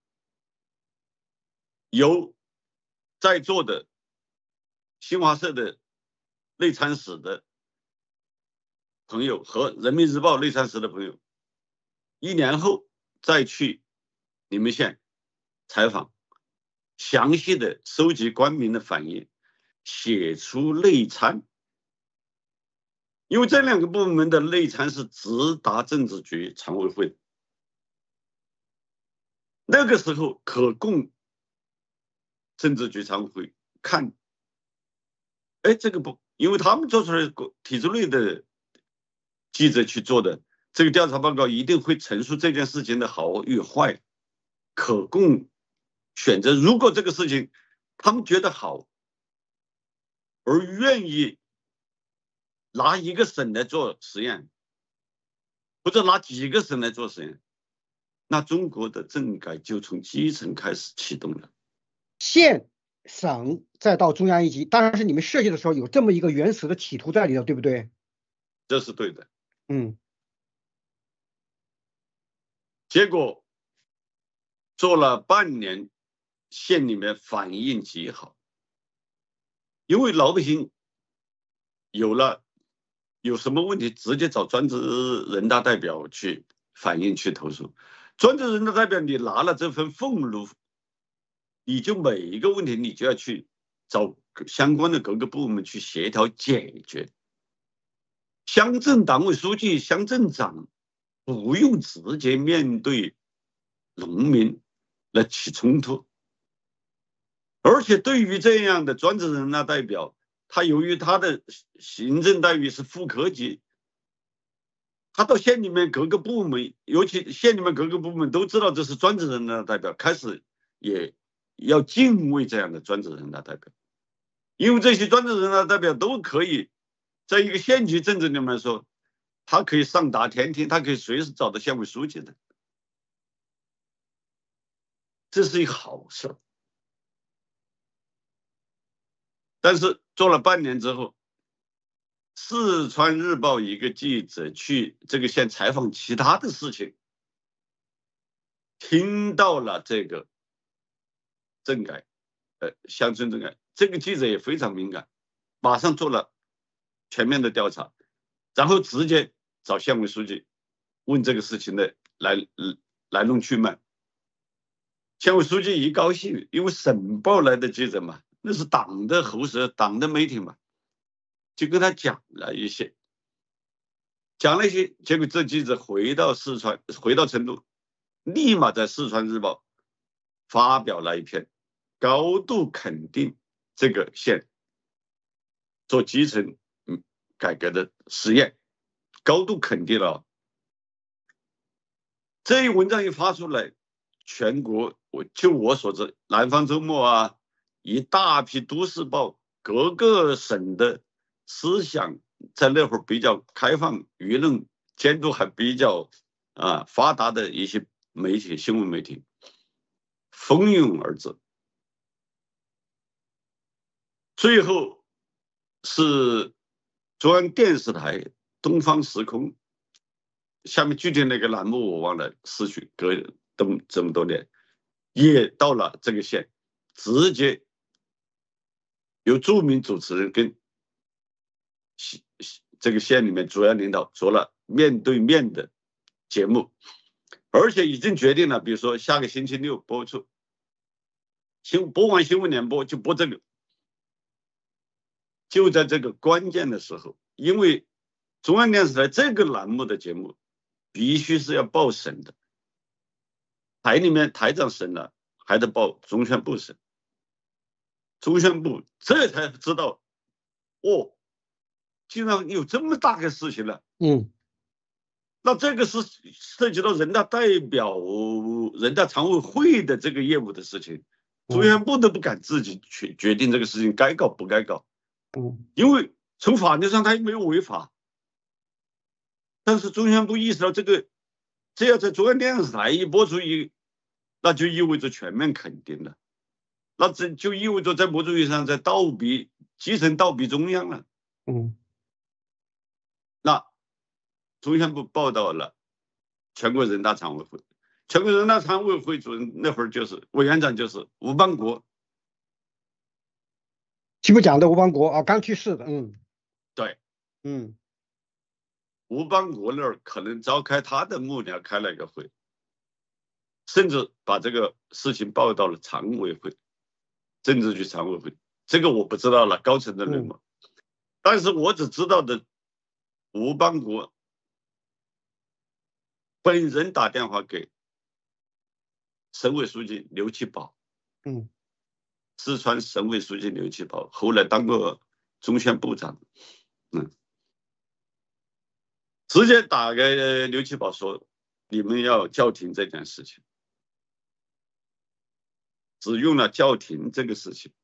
S2: 由在座的新华社的内参室的朋友和人民日报内参室的朋友，一年后再去你们县采访，详细的收集官民的反应，写出内参。因为这两个部门的内参是直达政治局常委会，那个时候可供政治局常委会看，哎，这个不，因为他们做出来体制内的记者去做的这个调查报告，一定会陈述这件事情的好与坏，可供选择。如果这个事情他们觉得好，而愿意拿一个省来做实验，或者拿几个省来做实验，那中国的政改就从基层开始启动了。
S1: 县、省再到中央一级，当然是你们设计的时候有这么一个原始的企图在里头，对不对？
S2: 这是对的。
S1: 嗯。
S2: 结果做了半年，县里面反应极好，因为老百姓有了有什么问题，直接找专职人大代表去反映去投诉。专职人大代表你拿了这份俸禄，你就每一个问题你就要去找相关的各个部门去协调解决。乡镇党委书记、乡镇长不用直接面对农民来起冲突，而且对于这样的专职人大代表，他由于他的行政待遇是副科级，他到县里面各个部门，尤其县里面各个部门都知道这是专职人大代表，开始也要敬畏这样的专职人大代表，因为这些专职人大代表都可以在一个县级政治里面说，他可以上达天听，他可以随时找到县委书记的，这是一个好事。但是做了半年之后，四川日报一个记者去这个县采访其他的事情，听到了这个政改，呃，乡村政改，这个记者也非常敏感，马上做了全面的调查，然后直接找县委书记问这个事情的来来龙去脉。县委书记一高兴，因为省报来的记者嘛，那是党的喉舌，党的媒体嘛，就跟他讲了一些，讲了一些，结果这记者回到四川，回到成都，立马在四川日报发表了一篇高度肯定这个县做基层改革的实验，高度肯定了。这一文章一发出来，全国我就我所知，南方周末啊，一大批都市报，各个省的思想在那会儿比较开放，舆论监督还比较啊发达的一些媒体，新闻媒体蜂拥而至。最后是中央电视台东方时空，下面具体那个栏目我忘了，失去隔这么多年，也到了这个县，直接由著名主持人跟这个县里面主要领导做了面对面的节目，而且已经决定了，比如说下个星期六播出，新播完新闻联播就播这个。就在这个关键的时候，因为中央电视台这个栏目的节目必须是要报审的，台里面台长审了，还得报中宣部审，中宣部这才知道，哦，竟然有这么大个事情了。
S1: 嗯，
S2: 那这个是涉及到人大代表、人大常委会的这个业务的事情，中宣部都不敢自己去决定这个事情该搞不该搞。
S1: 嗯，
S2: 因为从法律上他也没有违法，但是中宣部意识到这个，这要在中央电视台一播出一，那就意味着全面肯定了，那这就意味着在某种意义上在倒逼基层倒逼中央了。
S1: 嗯，
S2: 那中宣部报道了全国人大常委会，全国人大常委会主任那会儿就是委员长就是吴邦国。
S1: 题目讲的吴邦国啊，刚去世的，嗯，
S2: 对，
S1: 嗯，
S2: 吴邦国那儿可能召开他的幕僚开了一个会，甚至把这个事情报到了常委会、政治局常委会，这个我不知道了，高层的人嘛，嗯、但是我只知道的，吴邦国本人打电话给省委书记刘奇葆，
S1: 嗯。
S2: 四川省委书记刘奇葆，后来当过中宣部长，嗯，直接打给刘奇葆说，你们要叫停这件事情，只用了叫停这个事情，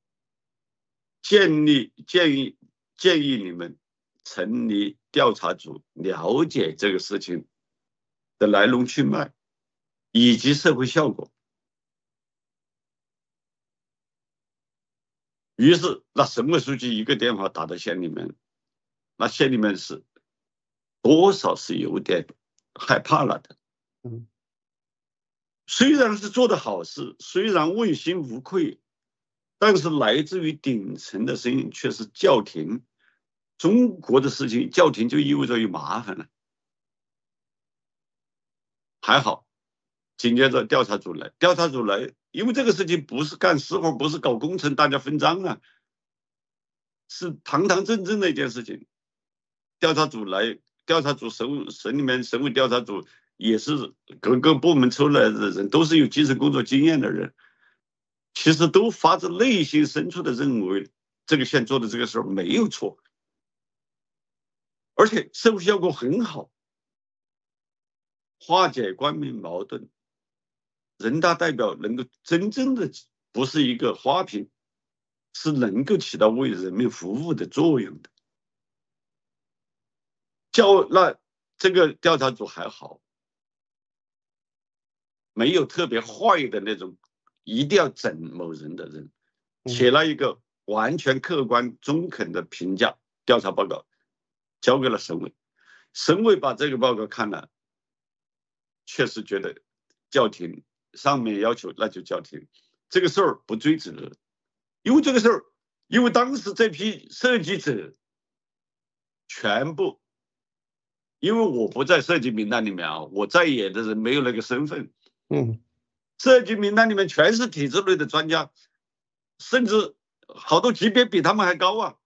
S2: 建立建议建议你们成立调查组，了解这个事情的来龙去脉以及社会效果。于是那省委书记一个电话打到县里面，那县里面是多少是有点害怕了的。
S1: 嗯，
S2: 虽然是做的好事，虽然问心无愧，但是来自于顶层的声音却是叫停。中国的事情叫停就意味着有麻烦了。还好紧接着调查组来，调查组来，因为这个事情不是干私活，不是搞工程，大家分赃啊，是堂堂正正的一件事情。调查组来，调查组省省里面省委调查组也是各个部门出来的人，都是有基层工作经验的人，其实都发自内心深处的认为这个县做的这个事儿没有错，而且社会效果很好，化解官民矛盾。人大代表能够真正的不是一个花瓶，是能够起到为人民服务的作用的。叫那这个调查组还好，没有特别坏的那种一定要整某人的人，写了一个完全客观中肯的评价调查报告，交给了省委。省委把这个报告看了，确实觉得叫停，上面要求那就叫停，这个事儿不追责，因为这个事儿，因为当时这批设计者全部，因为我不在设计名单里面啊，我在野的人没有那个身份，
S1: 嗯，
S2: 设计名单里面全是体制内的专家，甚至好多级别比他们还高啊。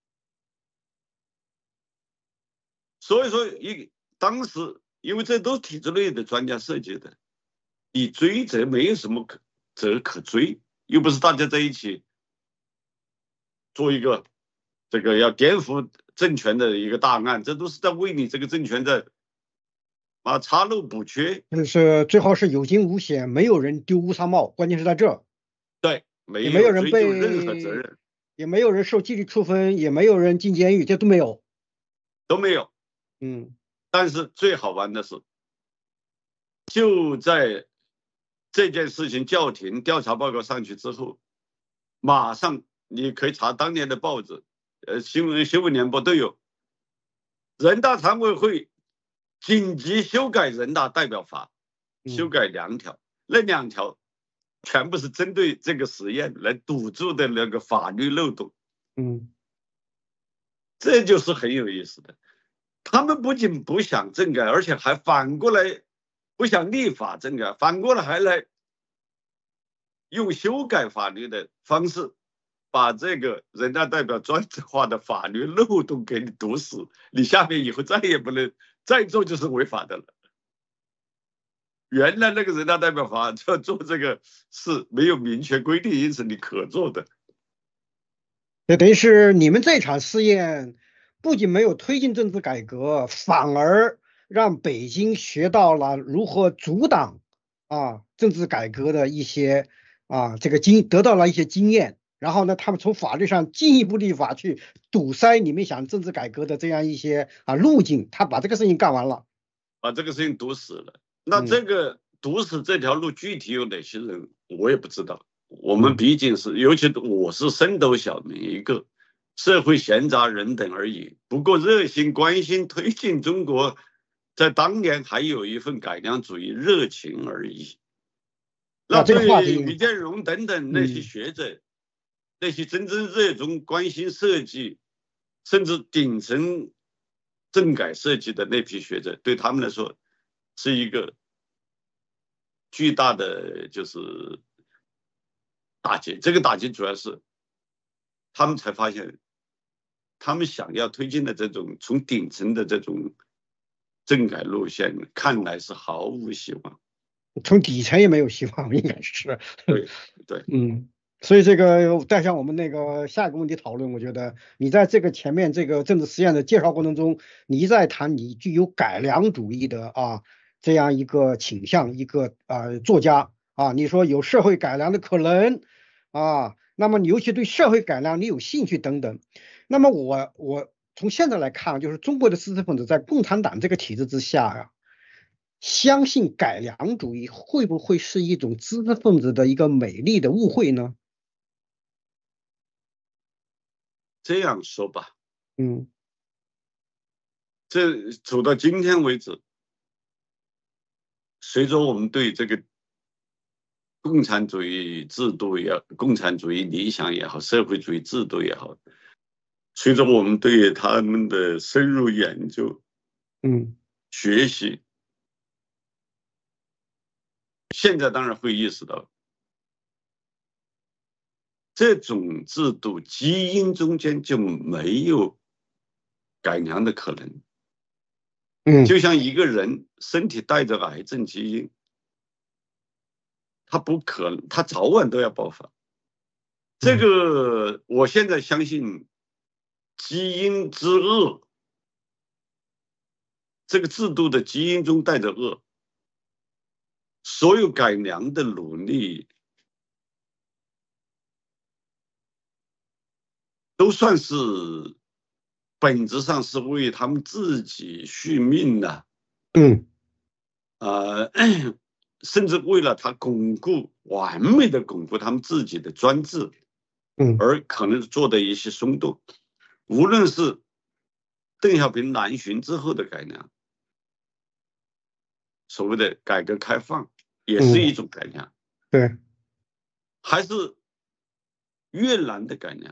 S2: 所以说一当时因为这都是体制内的专家设计的，你追责没有什么可责可追，又不是大家在一起做一个这个要颠覆政权的一个大案，这都是在为你这个政权在啊查漏补缺，
S1: 就是最好是有惊无险，没有人丢乌纱帽，关键是在这。
S2: 对，没
S1: 也没有人
S2: 追究
S1: 被
S2: 任何责任，
S1: 也没有人受纪律处分，也没有人进监狱，这都没有，
S2: 都没有。
S1: 嗯，
S2: 但是最好玩的是，就在这件事情叫停调查报告上去之后，马上你可以查当年的报纸，呃，新闻新闻联播都有，人大常委会紧急修改人大代表法，修改两条，那两条全部是针对这个实验来堵住的那个法律漏洞，
S1: 嗯，
S2: 这就是很有意思的。他们不仅不想政改，而且还反过来不想立法政改，反过来还来用修改法律的方式，把这个人大代表专制化的法律漏洞给你堵死，你下面以后再也不能再做，就是违法的了。原来那个人大代表法做做这个是没有明确规定，因此你可做的。
S1: 也等于是你们这场试验不仅没有推进政治改革，反而让北京学到了如何阻挡啊政治改革的一些啊这个经得到了一些经验，然后呢，他们从法律上进一步立法去堵塞你们想政治改革的这样一些啊路径，他把这个事情干完了，
S2: 把这个事情堵死了。那这个堵死这条路具体有哪些人，我也不知道。我们毕竟是，尤其我是升斗小民一个，社会闲杂人等而已。不过热心关心推进中国，在当年还有一份改良主义热情而已。那对于于建荣等等那些学者，嗯、那些真正热衷关心设计，甚至顶层政改设计的那批学者，对他们来说是一个巨大的就是打击。这个打击主要是他们才发现，他们想要推进的这种从顶层的这种政改路线，看来是毫无希望。
S1: 从底层也没有希望，应该是。
S2: 对对，
S1: 嗯， 所以这个带向我们那个下一个问题讨论，我觉得你在这个前面这个政治实验的介绍过程中，你一再谈你具有改良主义的啊这样一个倾向，一个啊作家啊，你说有社会改良的可能啊，那么你尤其对社会改良你有兴趣等等，那么我我从现在来看，就是中国的知识分子在共产党这个体制之下啊。相信改良主义会不会是一种知识分子的一个美丽的误会呢？
S2: 这样说吧，
S1: 嗯
S2: 这走到今天为止，随着我们对这个共产主义制度也、共产主义理想也好、社会主义制度也好，随着我们对他们的深入研究、
S1: 嗯
S2: 学习，现在当然会意识到，这种制度基因中间就没有改良的可能。
S1: 嗯
S2: 就像一个人身体带着癌症基因，他不可能，他早晚都要爆发。这个我现在相信基因之恶，这个制度的基因中带着恶，所有改良的努力都算是本质上是为他们自己续命的、
S1: 嗯
S2: 呃，甚至为了他巩固完美的巩固他们自己的专制，
S1: 嗯
S2: 而可能做的一些松动，无论是邓小平南巡之后的改良，所谓的改革开放也是一
S1: 嗯，
S2: 种改良，
S1: 对，
S2: 还是越南的改良，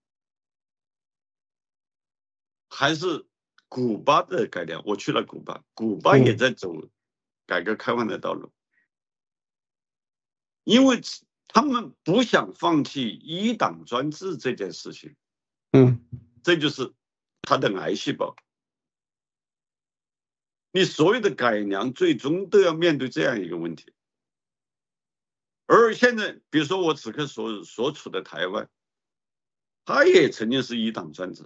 S2: 还是古巴的改良。我去了古巴，古巴也
S1: 嗯
S2: 在走改革开放的道路，因为他们不想放弃一党专制这件事情，
S1: 嗯
S2: 这就是他的癌细胞。你所有的改良最终都要面对这样一个问题。而现在，比如说我此刻所所处的台湾，它也曾经是一党专制，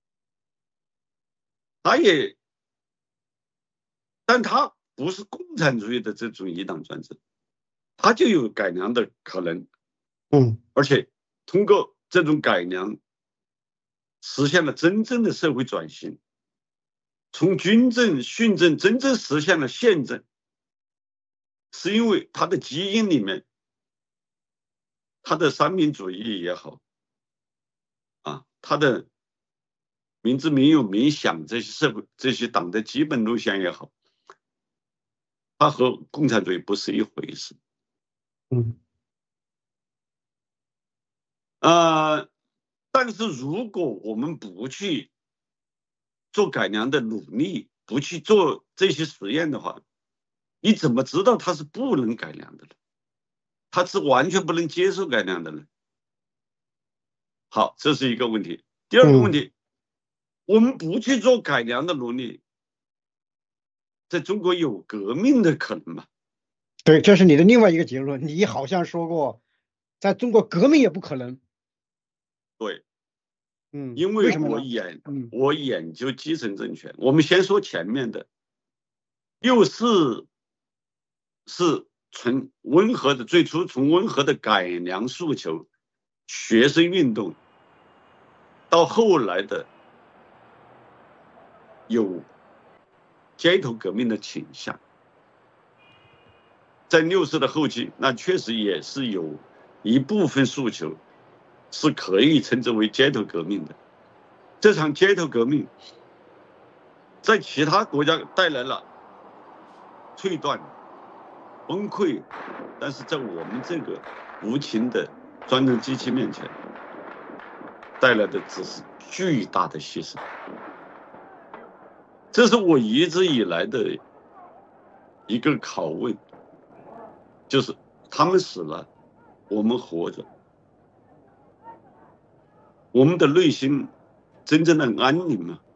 S2: 它也，但它不是共产主义的这种一党专制，它就有改良的可能，
S1: 嗯
S2: 而且通过这种改良，实现了真正的社会转型，从军政、训政真正实现了宪政，是因为它的基因里面，它的三民主义也好，啊，它的民治民有民享这些社会这些党的基本路线也好，它和共产主义不是一回事。
S1: 嗯
S2: 呃，但是如果我们不去做改良的努力，不去做这些实验的话，你怎么知道它是不能改良的呢？它是完全不能接受改良的呢？好，这是一个问题。第二个问
S1: 嗯，
S2: 题，我们不去做改良的努力，在中国有革命的可能吗？
S1: 对，这是你的另外一个结论。你好像说过，在中国革命也不可能。
S2: 对，
S1: 嗯，
S2: 因为
S1: 为什么呢？
S2: 我研
S1: 嗯
S2: 我研究继承政权，我们先说前面的，又是是从温和的最初从温和的改良诉求、学生运动，到后来的有街头革命的倾向，在六四的后期，那确实也是有一部分诉求是可以称之为街头革命的。这场街头革命在其他国家带来了退断、崩溃，但是在我们这个无情的专政机器面前，带来的只是巨大的牺牲。这是我一直以来的一个拷问，就是他们死了，我们活着，我们的内心真正的安宁吗？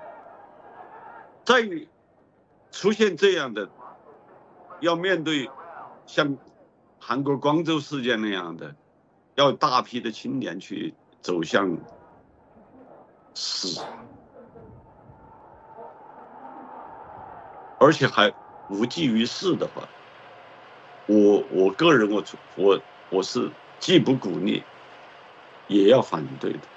S2: 在出现这样的要面对像韩国光州事件那样的，要大批的青年去走向死，而且还无济于事的话，我我个人我我我是既不鼓励，也要反对的。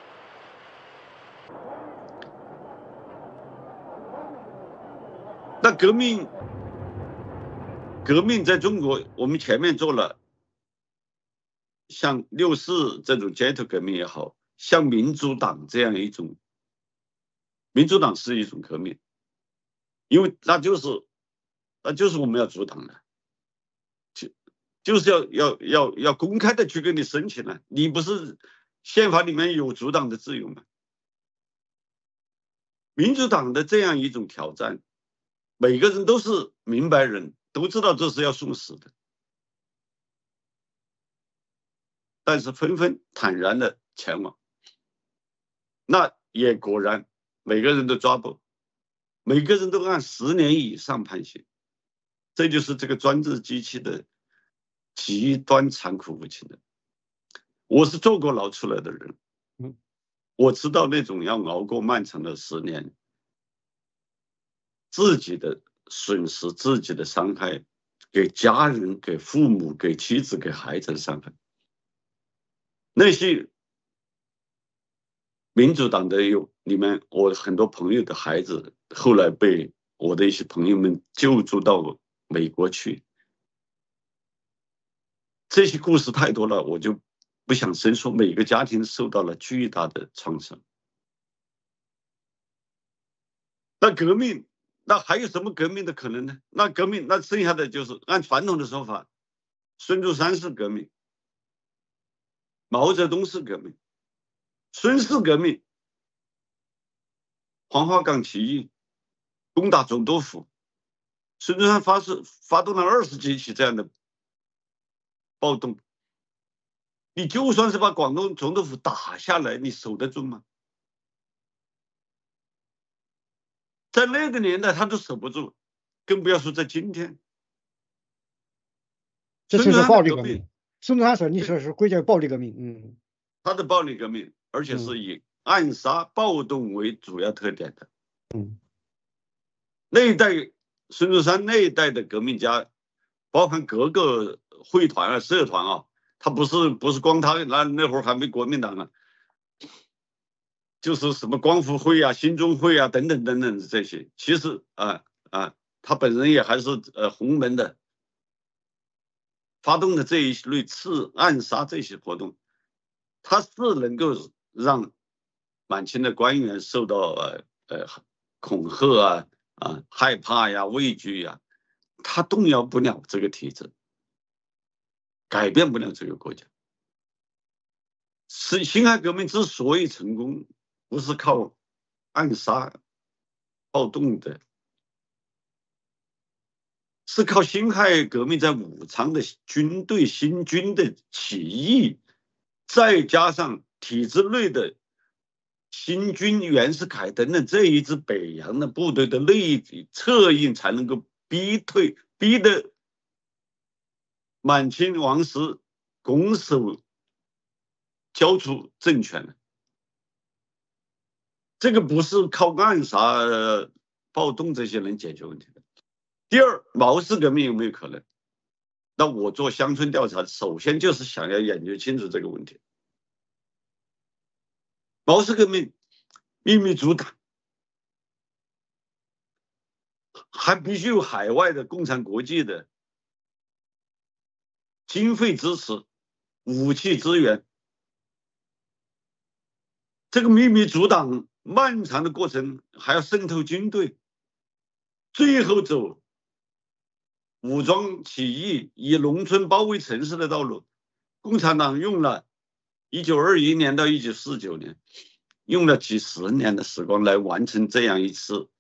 S2: 那革命，革命在中国，我们前面做了，像六四这种街头革命也好，像民主党这样一种，民主党是一种革命，因为那就是，那就是我们要阻挡的，就就是要要要要公开的去跟你申请了，你不是宪法里面有阻挡的自由吗？民主党的这样一种挑战，每个人都是明白人，都知道这是要送死的，但是纷纷坦然的前往，那也果然每个人都抓捕，每个人都按十年以上判刑，这就是这个专制机器的极端残酷无情的。我是坐过牢出来的人，我知道那种要熬过漫长的十年，自己的损失，自己的伤害，给家人、给父母、给妻子、给孩子的伤害。那些民主党的有里面，我很多朋友的孩子后来被我的一些朋友们救助到美国去，这些故事太多了，我就不想深说。每个家庭受到了巨大的创伤。那革命，那还有什么革命的可能呢？那革命，那剩下的就是按传统的说法，孙中山是革命，毛泽东是革命，孙氏革命，黄花岗起义，攻打总督府，孙中山发是发动了二十几起这样的暴动。你就算是把广东总督府打下来，你守得住吗？在那个年代他都守不住，更不要说在今天。
S1: 这就是暴力革命。孙中山说你说是归结暴力革命，嗯，
S2: 他的暴力革命，而且是以暗杀暴动为主要特点的。
S1: 嗯，
S2: 那一代孙中山那一代的革命家，包含各个会团啊、社团啊，他不是不是光他，那那会儿还没国民党啊，就是什么光复会啊、兴中会啊等等等等这些，其实啊啊，他本人也还是呃洪门的，发动的这一类刺暗杀这些活动，他是能够让满清的官员受到呃呃恐吓啊啊害怕呀、畏惧呀，他动摇不了这个体制，改变不了这个国家。是辛亥革命之所以成功，不是靠暗杀暴动的，是靠辛亥革命在武昌的军队新军的起义，再加上体制内的新军、袁世凯等等这一支北洋的部队的内策应，才能够逼退逼得满清王室拱手交出政权了。这个不是靠暗杀、呃、暴动这些能解决问题的。第二，毛氏革命有没有可能？那我做乡村调查，首先就是想要研究清楚这个问题。毛氏革命秘密阻挡，还必须有海外的共产国际的经费支持、武器支援。这个秘密阻挡漫长的过程，还要渗透军队，最后走武装起义，以农村包围城市的道路。共产党用了一九二一年到一九四九年，用了几十年的时光来完成这样一次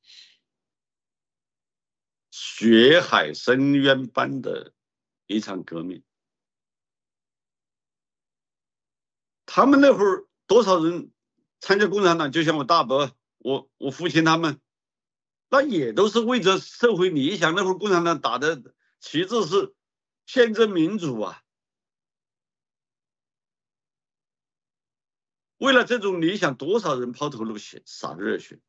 S2: 血海深渊般的一场革命。他们那会儿多少人参加共产党，就像我大伯、我我父亲他们，那也都是为着社会理想。那会儿共产党打的旗帜是宪政民主啊，为了这种理想，多少人抛头颅血、洒热血。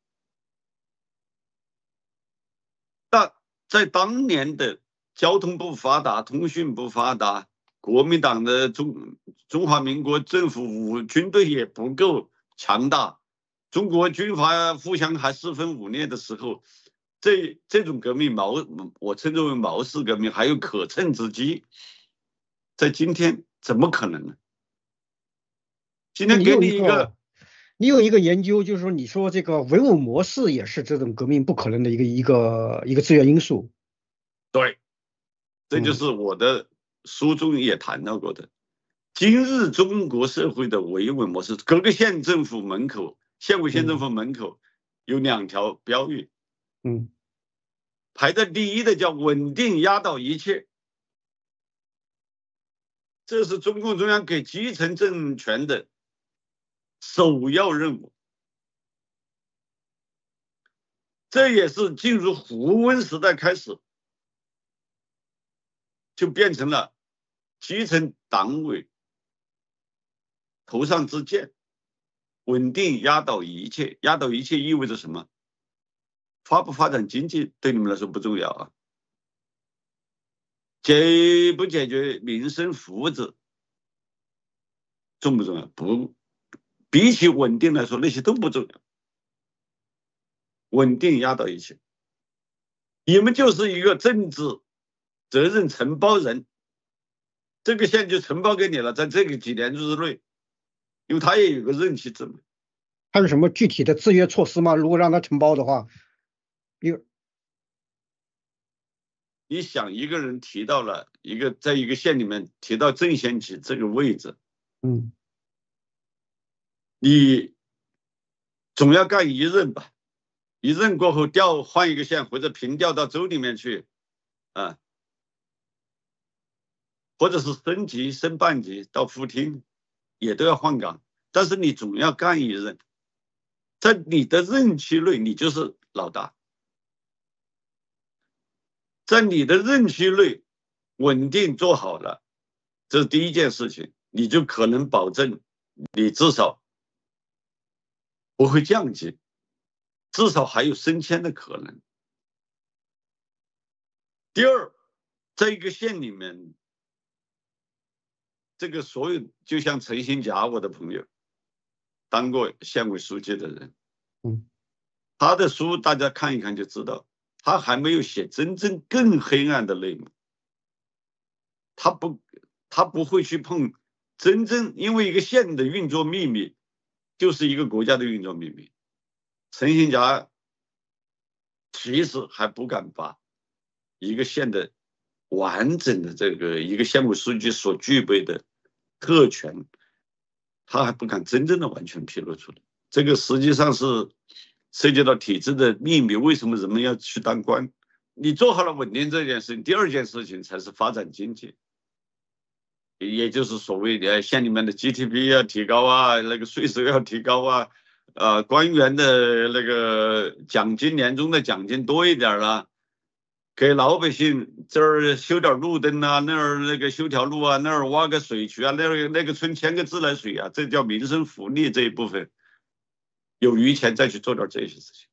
S2: 但在当年的交通不发达、通讯不发达，国民党的中中华民国政府武军队也不够强大，中国军阀互相还四分五裂的时候，这这种革命毛我称之为毛式革命还有可乘之机，在今天怎么可能呢？今天给你一个，
S1: 你有一个研究，就是说你说这个唯物模式也是这种革命不可能的一个一个一个制约因素。
S2: 对，这就是我的书中也谈到过的。嗯、今日中国社会的维稳模式，各个县政府门口、县委县政府门口有两条标语，
S1: 嗯，
S2: 排在第一的叫稳定压倒一切，这是中共中央给基层政权的首要任务，这也是进入胡温时代开始，就变成了基层党委头上之剑，稳定压倒一切。压倒一切意味着什么？发不发展经济对你们来说不重要啊，解不解决民生福祉重不重要？不，比起稳定来说，那些都不重要。稳定压倒一切，你们就是一个政治责任承包人，这个县就承包给你了，在这个几年之内，因为他也有个任期制嘛。
S1: 他有什么具体的制约措施吗？如果让他承包的话，有。
S2: 你想一个人提到了一个，在一个县里面提到正县级这个位置，
S1: 嗯，
S2: 你总要干一任吧，一任过后调换一个县或者平调到州里面去，啊，或者是升级升半级到副厅，也都要换岗，但是你总要干一任，在你的任期内你就是老大。在你的任期内稳定做好了，这是第一件事情，你就可能保证你至少不会降级，至少还有升迁的可能。第二，在一个县里面，这个所有就像陈新甲，我的朋友，当过县委书记的人，
S1: 嗯，
S2: 他的书大家看一看就知道。他还没有写真正更黑暗的内幕，他不，他不会去碰真正，因为一个县的运作秘密就是一个国家的运作秘密。陈新甲其实还不敢把一个县的完整的这个一个县委书记所具备的特权，他还不敢真正的完全披露出来。这个实际上是涉及到体制的秘密，为什么人们要去当官？你做好了稳定这件事情，第二件事情才是发展经济，也就是所谓的县里面的 G D P 要提高啊，那个税收要提高啊，呃，官员的那个奖金年终的奖金多一点啦，给老百姓这儿修点路灯啊，那儿那个修条路啊，那儿挖个水渠啊，那儿那个村牵个自来水啊，这叫民生福利这一部分。有余钱再去做点这些事情，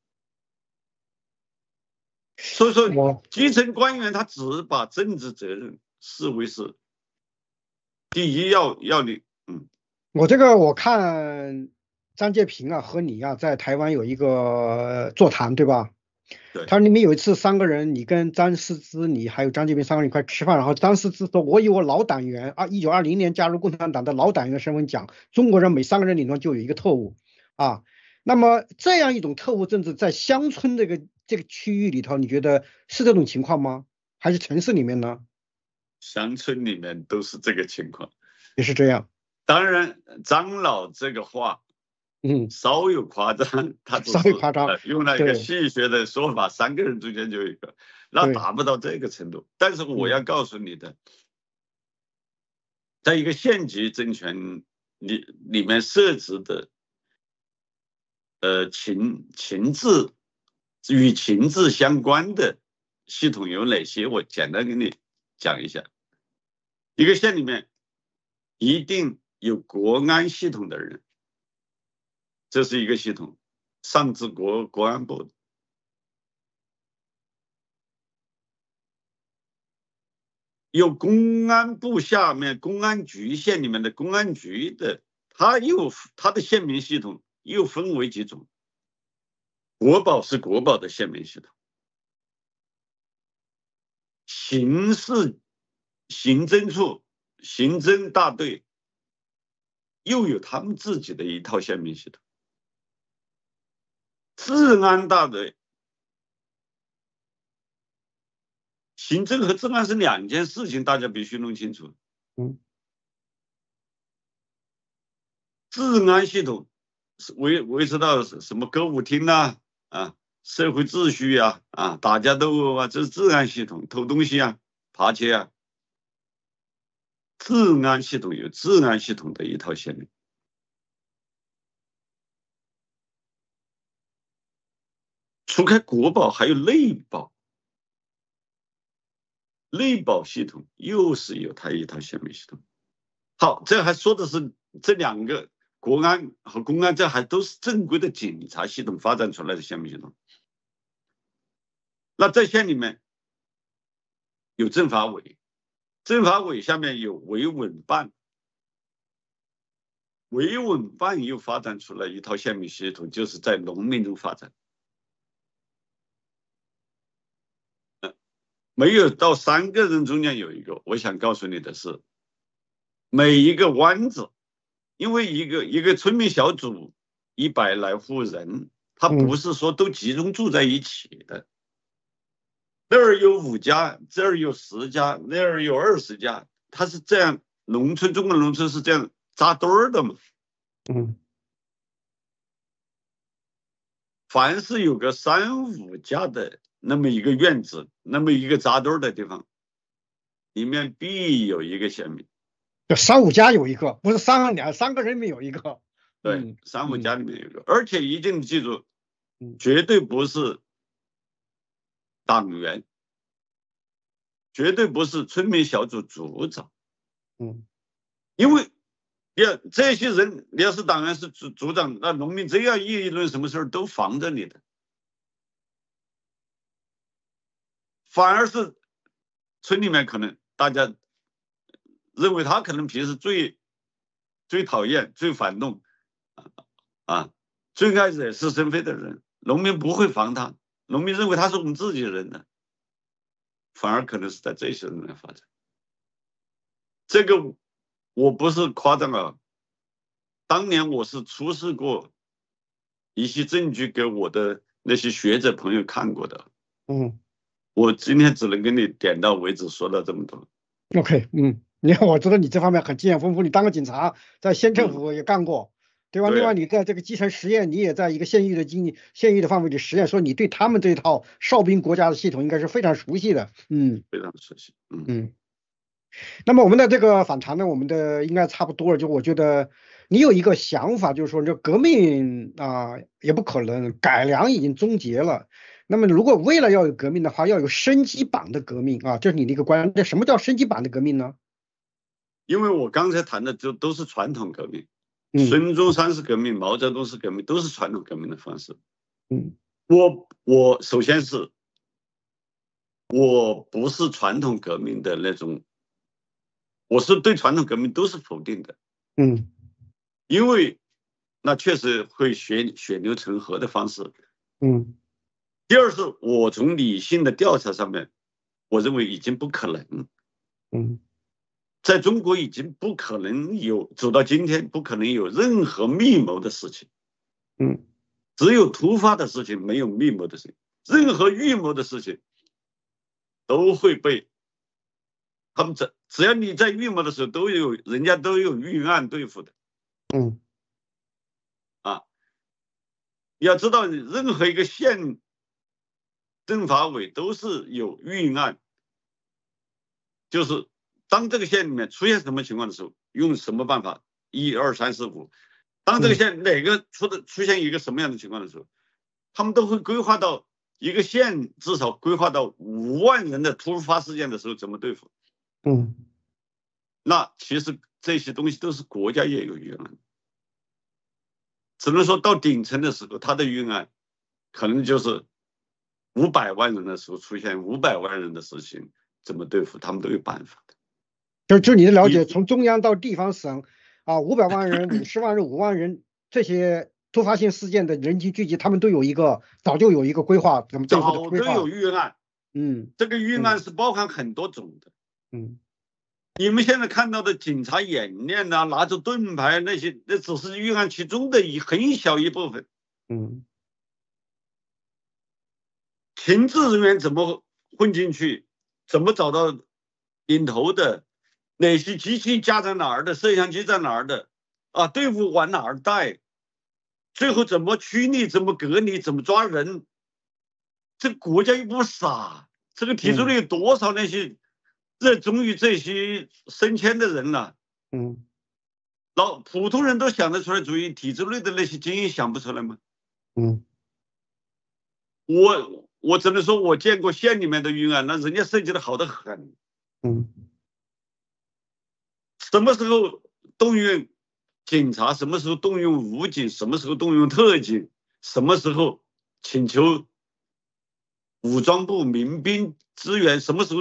S2: 所以说基层官员他只把政治责任视为是第一要要领。嗯，
S1: 我这个我看张介平啊和你啊在台湾有一个座谈，对吧？
S2: 对。
S1: 他里面有一次三个人，你跟张思之，你还有张介平三个人一块吃饭，然后张思之说：“我以我老党员啊，一九二零年加入共产党的老党员身份讲，中国人每三个人里面就有一个特务啊。”那么这样一种特务政治在乡村这个这个区域里头，你觉得是这种情况吗？还是城市里面呢？
S2: 乡村里面都是这个情况，
S1: 也是这样。
S2: 当然，张老这个话，
S1: 嗯，
S2: 稍有夸张，他
S1: 稍有夸张，
S2: 用了一个戏谑的说法，三个人中间就有一个，那达不到这个程度。但是我要告诉你的，在一个县级政权里里面设置的。呃，情情治与情治相关的系统有哪些？我简单给你讲一下。 一个县里面一定有国安系统的人，这是一个系统，上至国国安部，有公安部下面公安局县里面的公安局的，它又它的县民系统又分为几种。国保是国保的县民系统，刑事行政处刑侦大队又有他们自己的一套县民系统，治安大队，行政和治安是两件事情，大家必须弄清楚。
S1: 嗯，
S2: 治安系统是维维持到什么歌舞厅呐、啊，啊，社会秩序啊，啊，打架斗殴啊，这是治安系统，偷东西啊，扒窃啊。治安系统有治安系统的一套县民，除开国保还有内保，内保系统又是有它一套县民系统。好，这还说的是这两个国安和公安，这还都是正规的警察系统发展出来的县民系统。那在县里面有政法委，政法委下面有维稳办，维稳办又发展出了一套县民系统，就是在农民中发展。没有到三个人中间有一个，我想告诉你的是，每一个湾子，因为一个一个村民小组一百来户人，他不是说都集中住在一起的。那儿有五家，这儿有十家，那儿有二十家，他是这样，农村中国农村是这样扎堆儿的嘛。
S1: 嗯，
S2: 凡是有个三五家的那么一个院子，那么一个扎堆儿的地方，里面必有一个县民。
S1: 三五家有一个，不是三两三个人里面有一个。
S2: 对，
S1: 嗯、
S2: 三五家里面有一个，嗯、而且一定记住，
S1: 嗯、
S2: 绝对不是党员，绝对不是村民小组组长。
S1: 嗯，
S2: 因为你要这些人，你要是党员是组组长，那农民这样议论什么事儿都防着你的，反而是村里面可能大家认为他可能平时最最讨厌、最反动啊，最爱惹是生非的人，农民不会防他，农民认为他是我们自己人的，反而可能是在这些人来发展。这个我不是夸张啊，当年我是出示过一些证据给我的那些学者朋友看过的。
S1: 嗯，
S2: 我今天只能跟你点到为止，说到这么多。
S1: OK， 嗯，你看，我知道你这方面很经验丰富，你当个警察，在县政府也干过，嗯、对吧？对啊、另外，你在这个基层实验，你也在一个县域的经济、县域的范围里实验，所以你对他们这套哨兵国家的系统应该是非常熟悉的。嗯，
S2: 非常熟悉。嗯
S1: 嗯。那么我们的这个访谈呢，我们的应该差不多了。就我觉得你有一个想法，就是说这革命啊、呃、也不可能，改良已经终结了。那么如果未来要有革命的话，要有升级版的革命啊，这是你的一个观点。什么叫升级版的革命呢？
S2: 因为我刚才谈的就都是传统革命，
S1: 嗯、
S2: 孙中山是革命，毛泽东是革命，都是传统革命的方式。
S1: 嗯，
S2: 我我首先是我不是传统革命的那种。我是对传统革命都是否定的，
S1: 嗯，
S2: 因为那确实会血血流成河的方式，
S1: 嗯。
S2: 第二是我从理性的调查上面，我认为已经不可能，
S1: 嗯，
S2: 在中国已经不可能有走到今天，不可能有任何密谋的事情，
S1: 嗯，
S2: 只有突发的事情，没有密谋的事情，任何预谋的事情都会被。他们只只要你在预谋的时候，都有人家都有预案对付的。
S1: 嗯，
S2: 啊，你要知道，任何一个县政法委都是有预案，就是当这个县里面出现什么情况的时候，用什么办法，一二三四五。当这个县哪个出的出现一个什么样的情况的时候，他们都会规划到一个县至少规划到五万人的突发事件的时候怎么对付。
S1: 嗯，
S2: 那其实这些东西都是国家也有预案，只能说到顶层的时候，它的预案可能就是五百万人的时候出现五百万人的事情，怎么对付，他们都有办法的。
S1: 就就你的了解，从中央到地方省啊，五百万人、五十万人、五万人这些突发性事件的人群聚集，他们都有一个早就有一个规划，怎么对付的规划，
S2: 早都有预案。
S1: 嗯，
S2: 这个预案是包含很多种的。
S1: 嗯，
S2: 你们现在看到的警察演练啊，拿着盾牌那些，那只是预案其中的一很小一部分。
S1: 嗯，
S2: 情治人员怎么混进去，怎么找到领头的，哪些机器架在哪儿的，摄像机在哪儿的，啊，队伍往哪儿带，最后怎么驱离，怎么隔离，怎么抓人，这国家又不傻，这个体制内有多少那些热衷于这些升迁的人了？
S1: 嗯，
S2: 老普通人都想得出来，注意体制内的那些精英想不出来吗？
S1: 嗯，
S2: 我我只能说，我见过县里面的预案，那人家设计的好得很。
S1: 嗯，
S2: 什么时候动用警察，什么时候动用武警，什么时候动用特警，什么时候请求武装部民兵支援，什么时候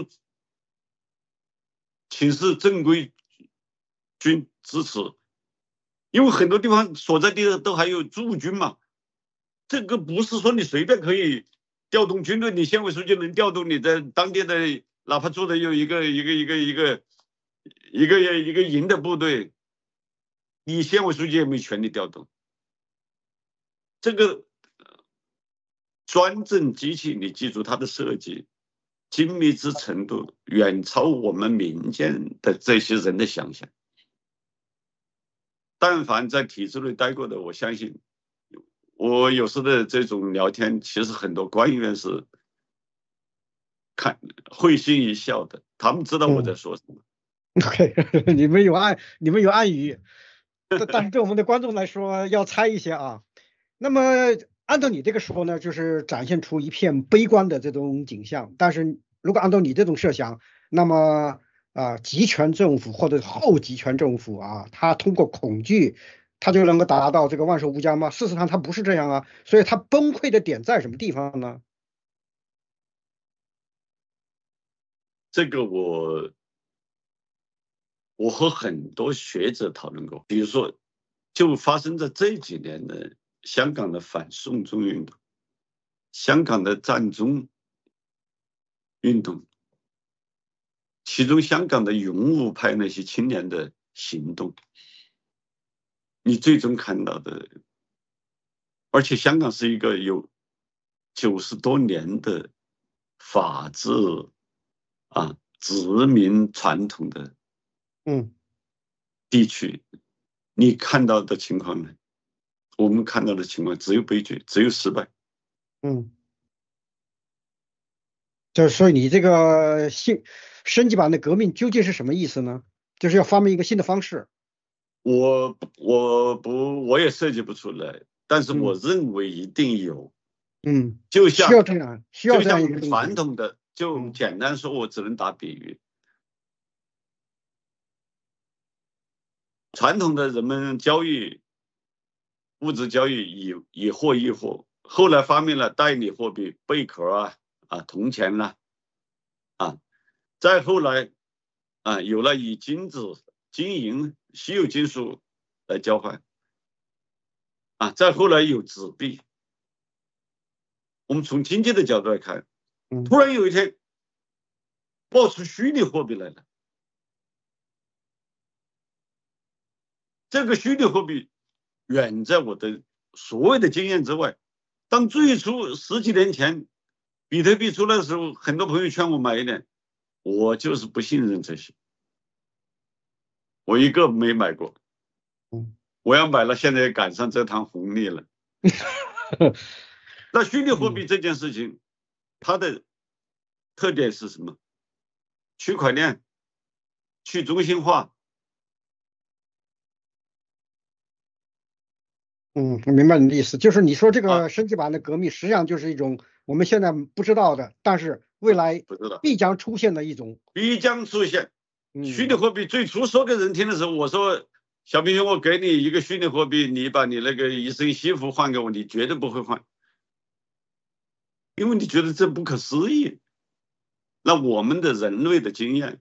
S2: 请示正规军支持，因为很多地方所在地都还有驻军嘛，这个不是说你随便可以调动军队，你县委书记能调动你在当地的，哪怕住的有一个一个一个一个一个一个营的部队，你县委书记也没权利调动。这个专政机器，你记住它的设计精密之程度远超我们民间的这些人的想象。但凡在体制内待过的，我相信，我有时的这种聊天，其实很多官员是看会心一笑的，他们知道我在说什么。
S1: OK， 你们有暗，你们有暗语，但是对我们的观众来说要猜一些啊。那么按照你这个说呢，就是展现出一片悲观的这种景象。但是如果按照你这种设想，那么啊，集权政府或者后集权政府啊，它通过恐惧，它就能够达到这个万寿无疆吗？事实上，它不是这样啊。所以它崩溃的点在什么地方呢？
S2: 这个我我和很多学者讨论过，比如说，就发生在这几年的香港的反送中运动，香港的占中运动，其中香港的勇武派那些青年的行动，你最终看到的，而且香港是一个有九十多年的法治啊殖民传统的
S1: 嗯
S2: 地区，你看到的情况呢？我们看到的情况只有悲剧，只有失败。
S1: 嗯。就是所以你这个新升级版的革命究竟是什么意思呢？就是要发明一个新的方式。
S2: 我我不我也设计不出来，但是我认为一定有。
S1: 嗯，
S2: 就像
S1: 需要这样，需要这样一个
S2: 传统的，就简单说，我只能打比喻。传统的人们交易物质交易以以货易货，后来发明了代理货币贝壳啊啊铜钱啦 啊, 啊，再后来啊有了以金子、金银、稀有金属来交换啊，再后来有纸币。我们从经济的角度来看，突然有一天爆出虚拟货币来了。这个虚拟货币远在我的所有的经验之外。当最初十几年前比特币出来的时候，很多朋友劝我买一点，我就是不信任这些，我一个没买过。我要买了，现在也赶上这趟红利了。那虚拟货币这件事情，它的特点是什么？区块链、去中心化。
S1: 嗯，我明白你的意思，就是你说这个升级版的革命，实际上就是一种我们现在不知道的，但是未来必将出现的一种，
S2: 必将出现。 虚拟货币最初说给人听的时候，我说小平兄，我给你一个虚拟货币，你把你那个一身西服换给我，你绝对不会换，因为你觉得这不可思议。那我们的人类的经验，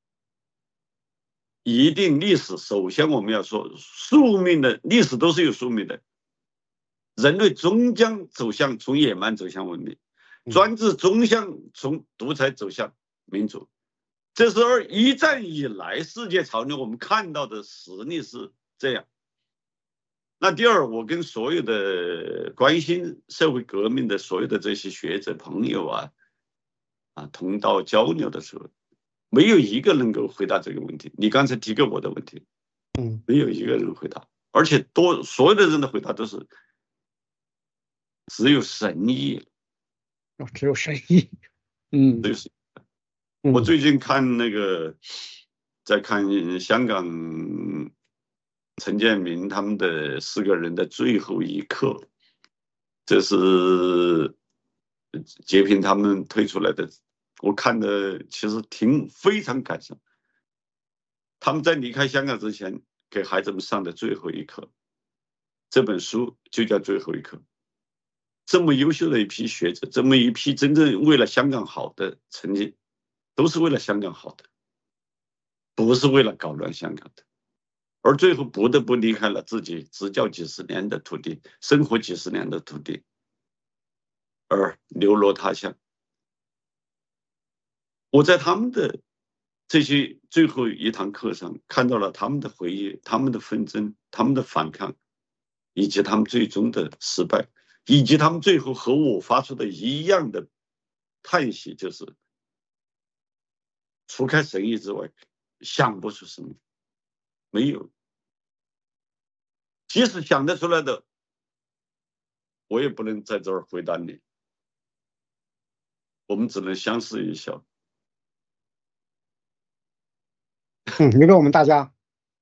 S2: 一定历史首先我们要说，宿命的历史都是有宿命的，人类终将走向从野蛮走向文明，专制终将从独裁走向民主。这是而一战以来世界潮流，我们看到的实例是这样。那第二，我跟所有的关心社会革命的所有的这些学者朋友啊，啊同道交流的时候，没有一个能够回答这个问题。你刚才提给我的问题，
S1: 嗯，
S2: 没有一个人回答，而且多所有的人的回答都是只有神意，
S1: 哦，只有神意，嗯，
S2: 就是。我最近看那个，在看香港陈建明他们的四个人的最后一刻，这是截屏他们推出来的，我看的其实挺非常感伤。他们在离开香港之前给孩子们上的最后一课，这本书就叫《最后一课》。这么优秀的一批学者，这么一批真正为了香港好的成绩，都是为了香港好的，不是为了搞乱香港的，而最后不得不离开了自己执教几十年的土地，生活几十年的土地，而流落他乡。我在他们的这些最后一堂课上看到了他们的回忆，他们的纷争，他们的反抗，以及他们最终的失败，以及他们最后和我发出的一样的叹息，就是除开神意之外，想不出什么，没有。即使想得出来的，我也不能在这儿回答你，我们只能相视一笑。
S1: 嗯，留给我们大家。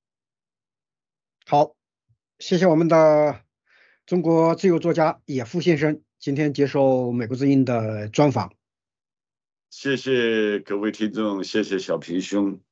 S1: 好，谢谢我们的中国自由作家野夫先生今天接受美国之音的专访。
S2: 谢谢各位听众，谢谢小平兄。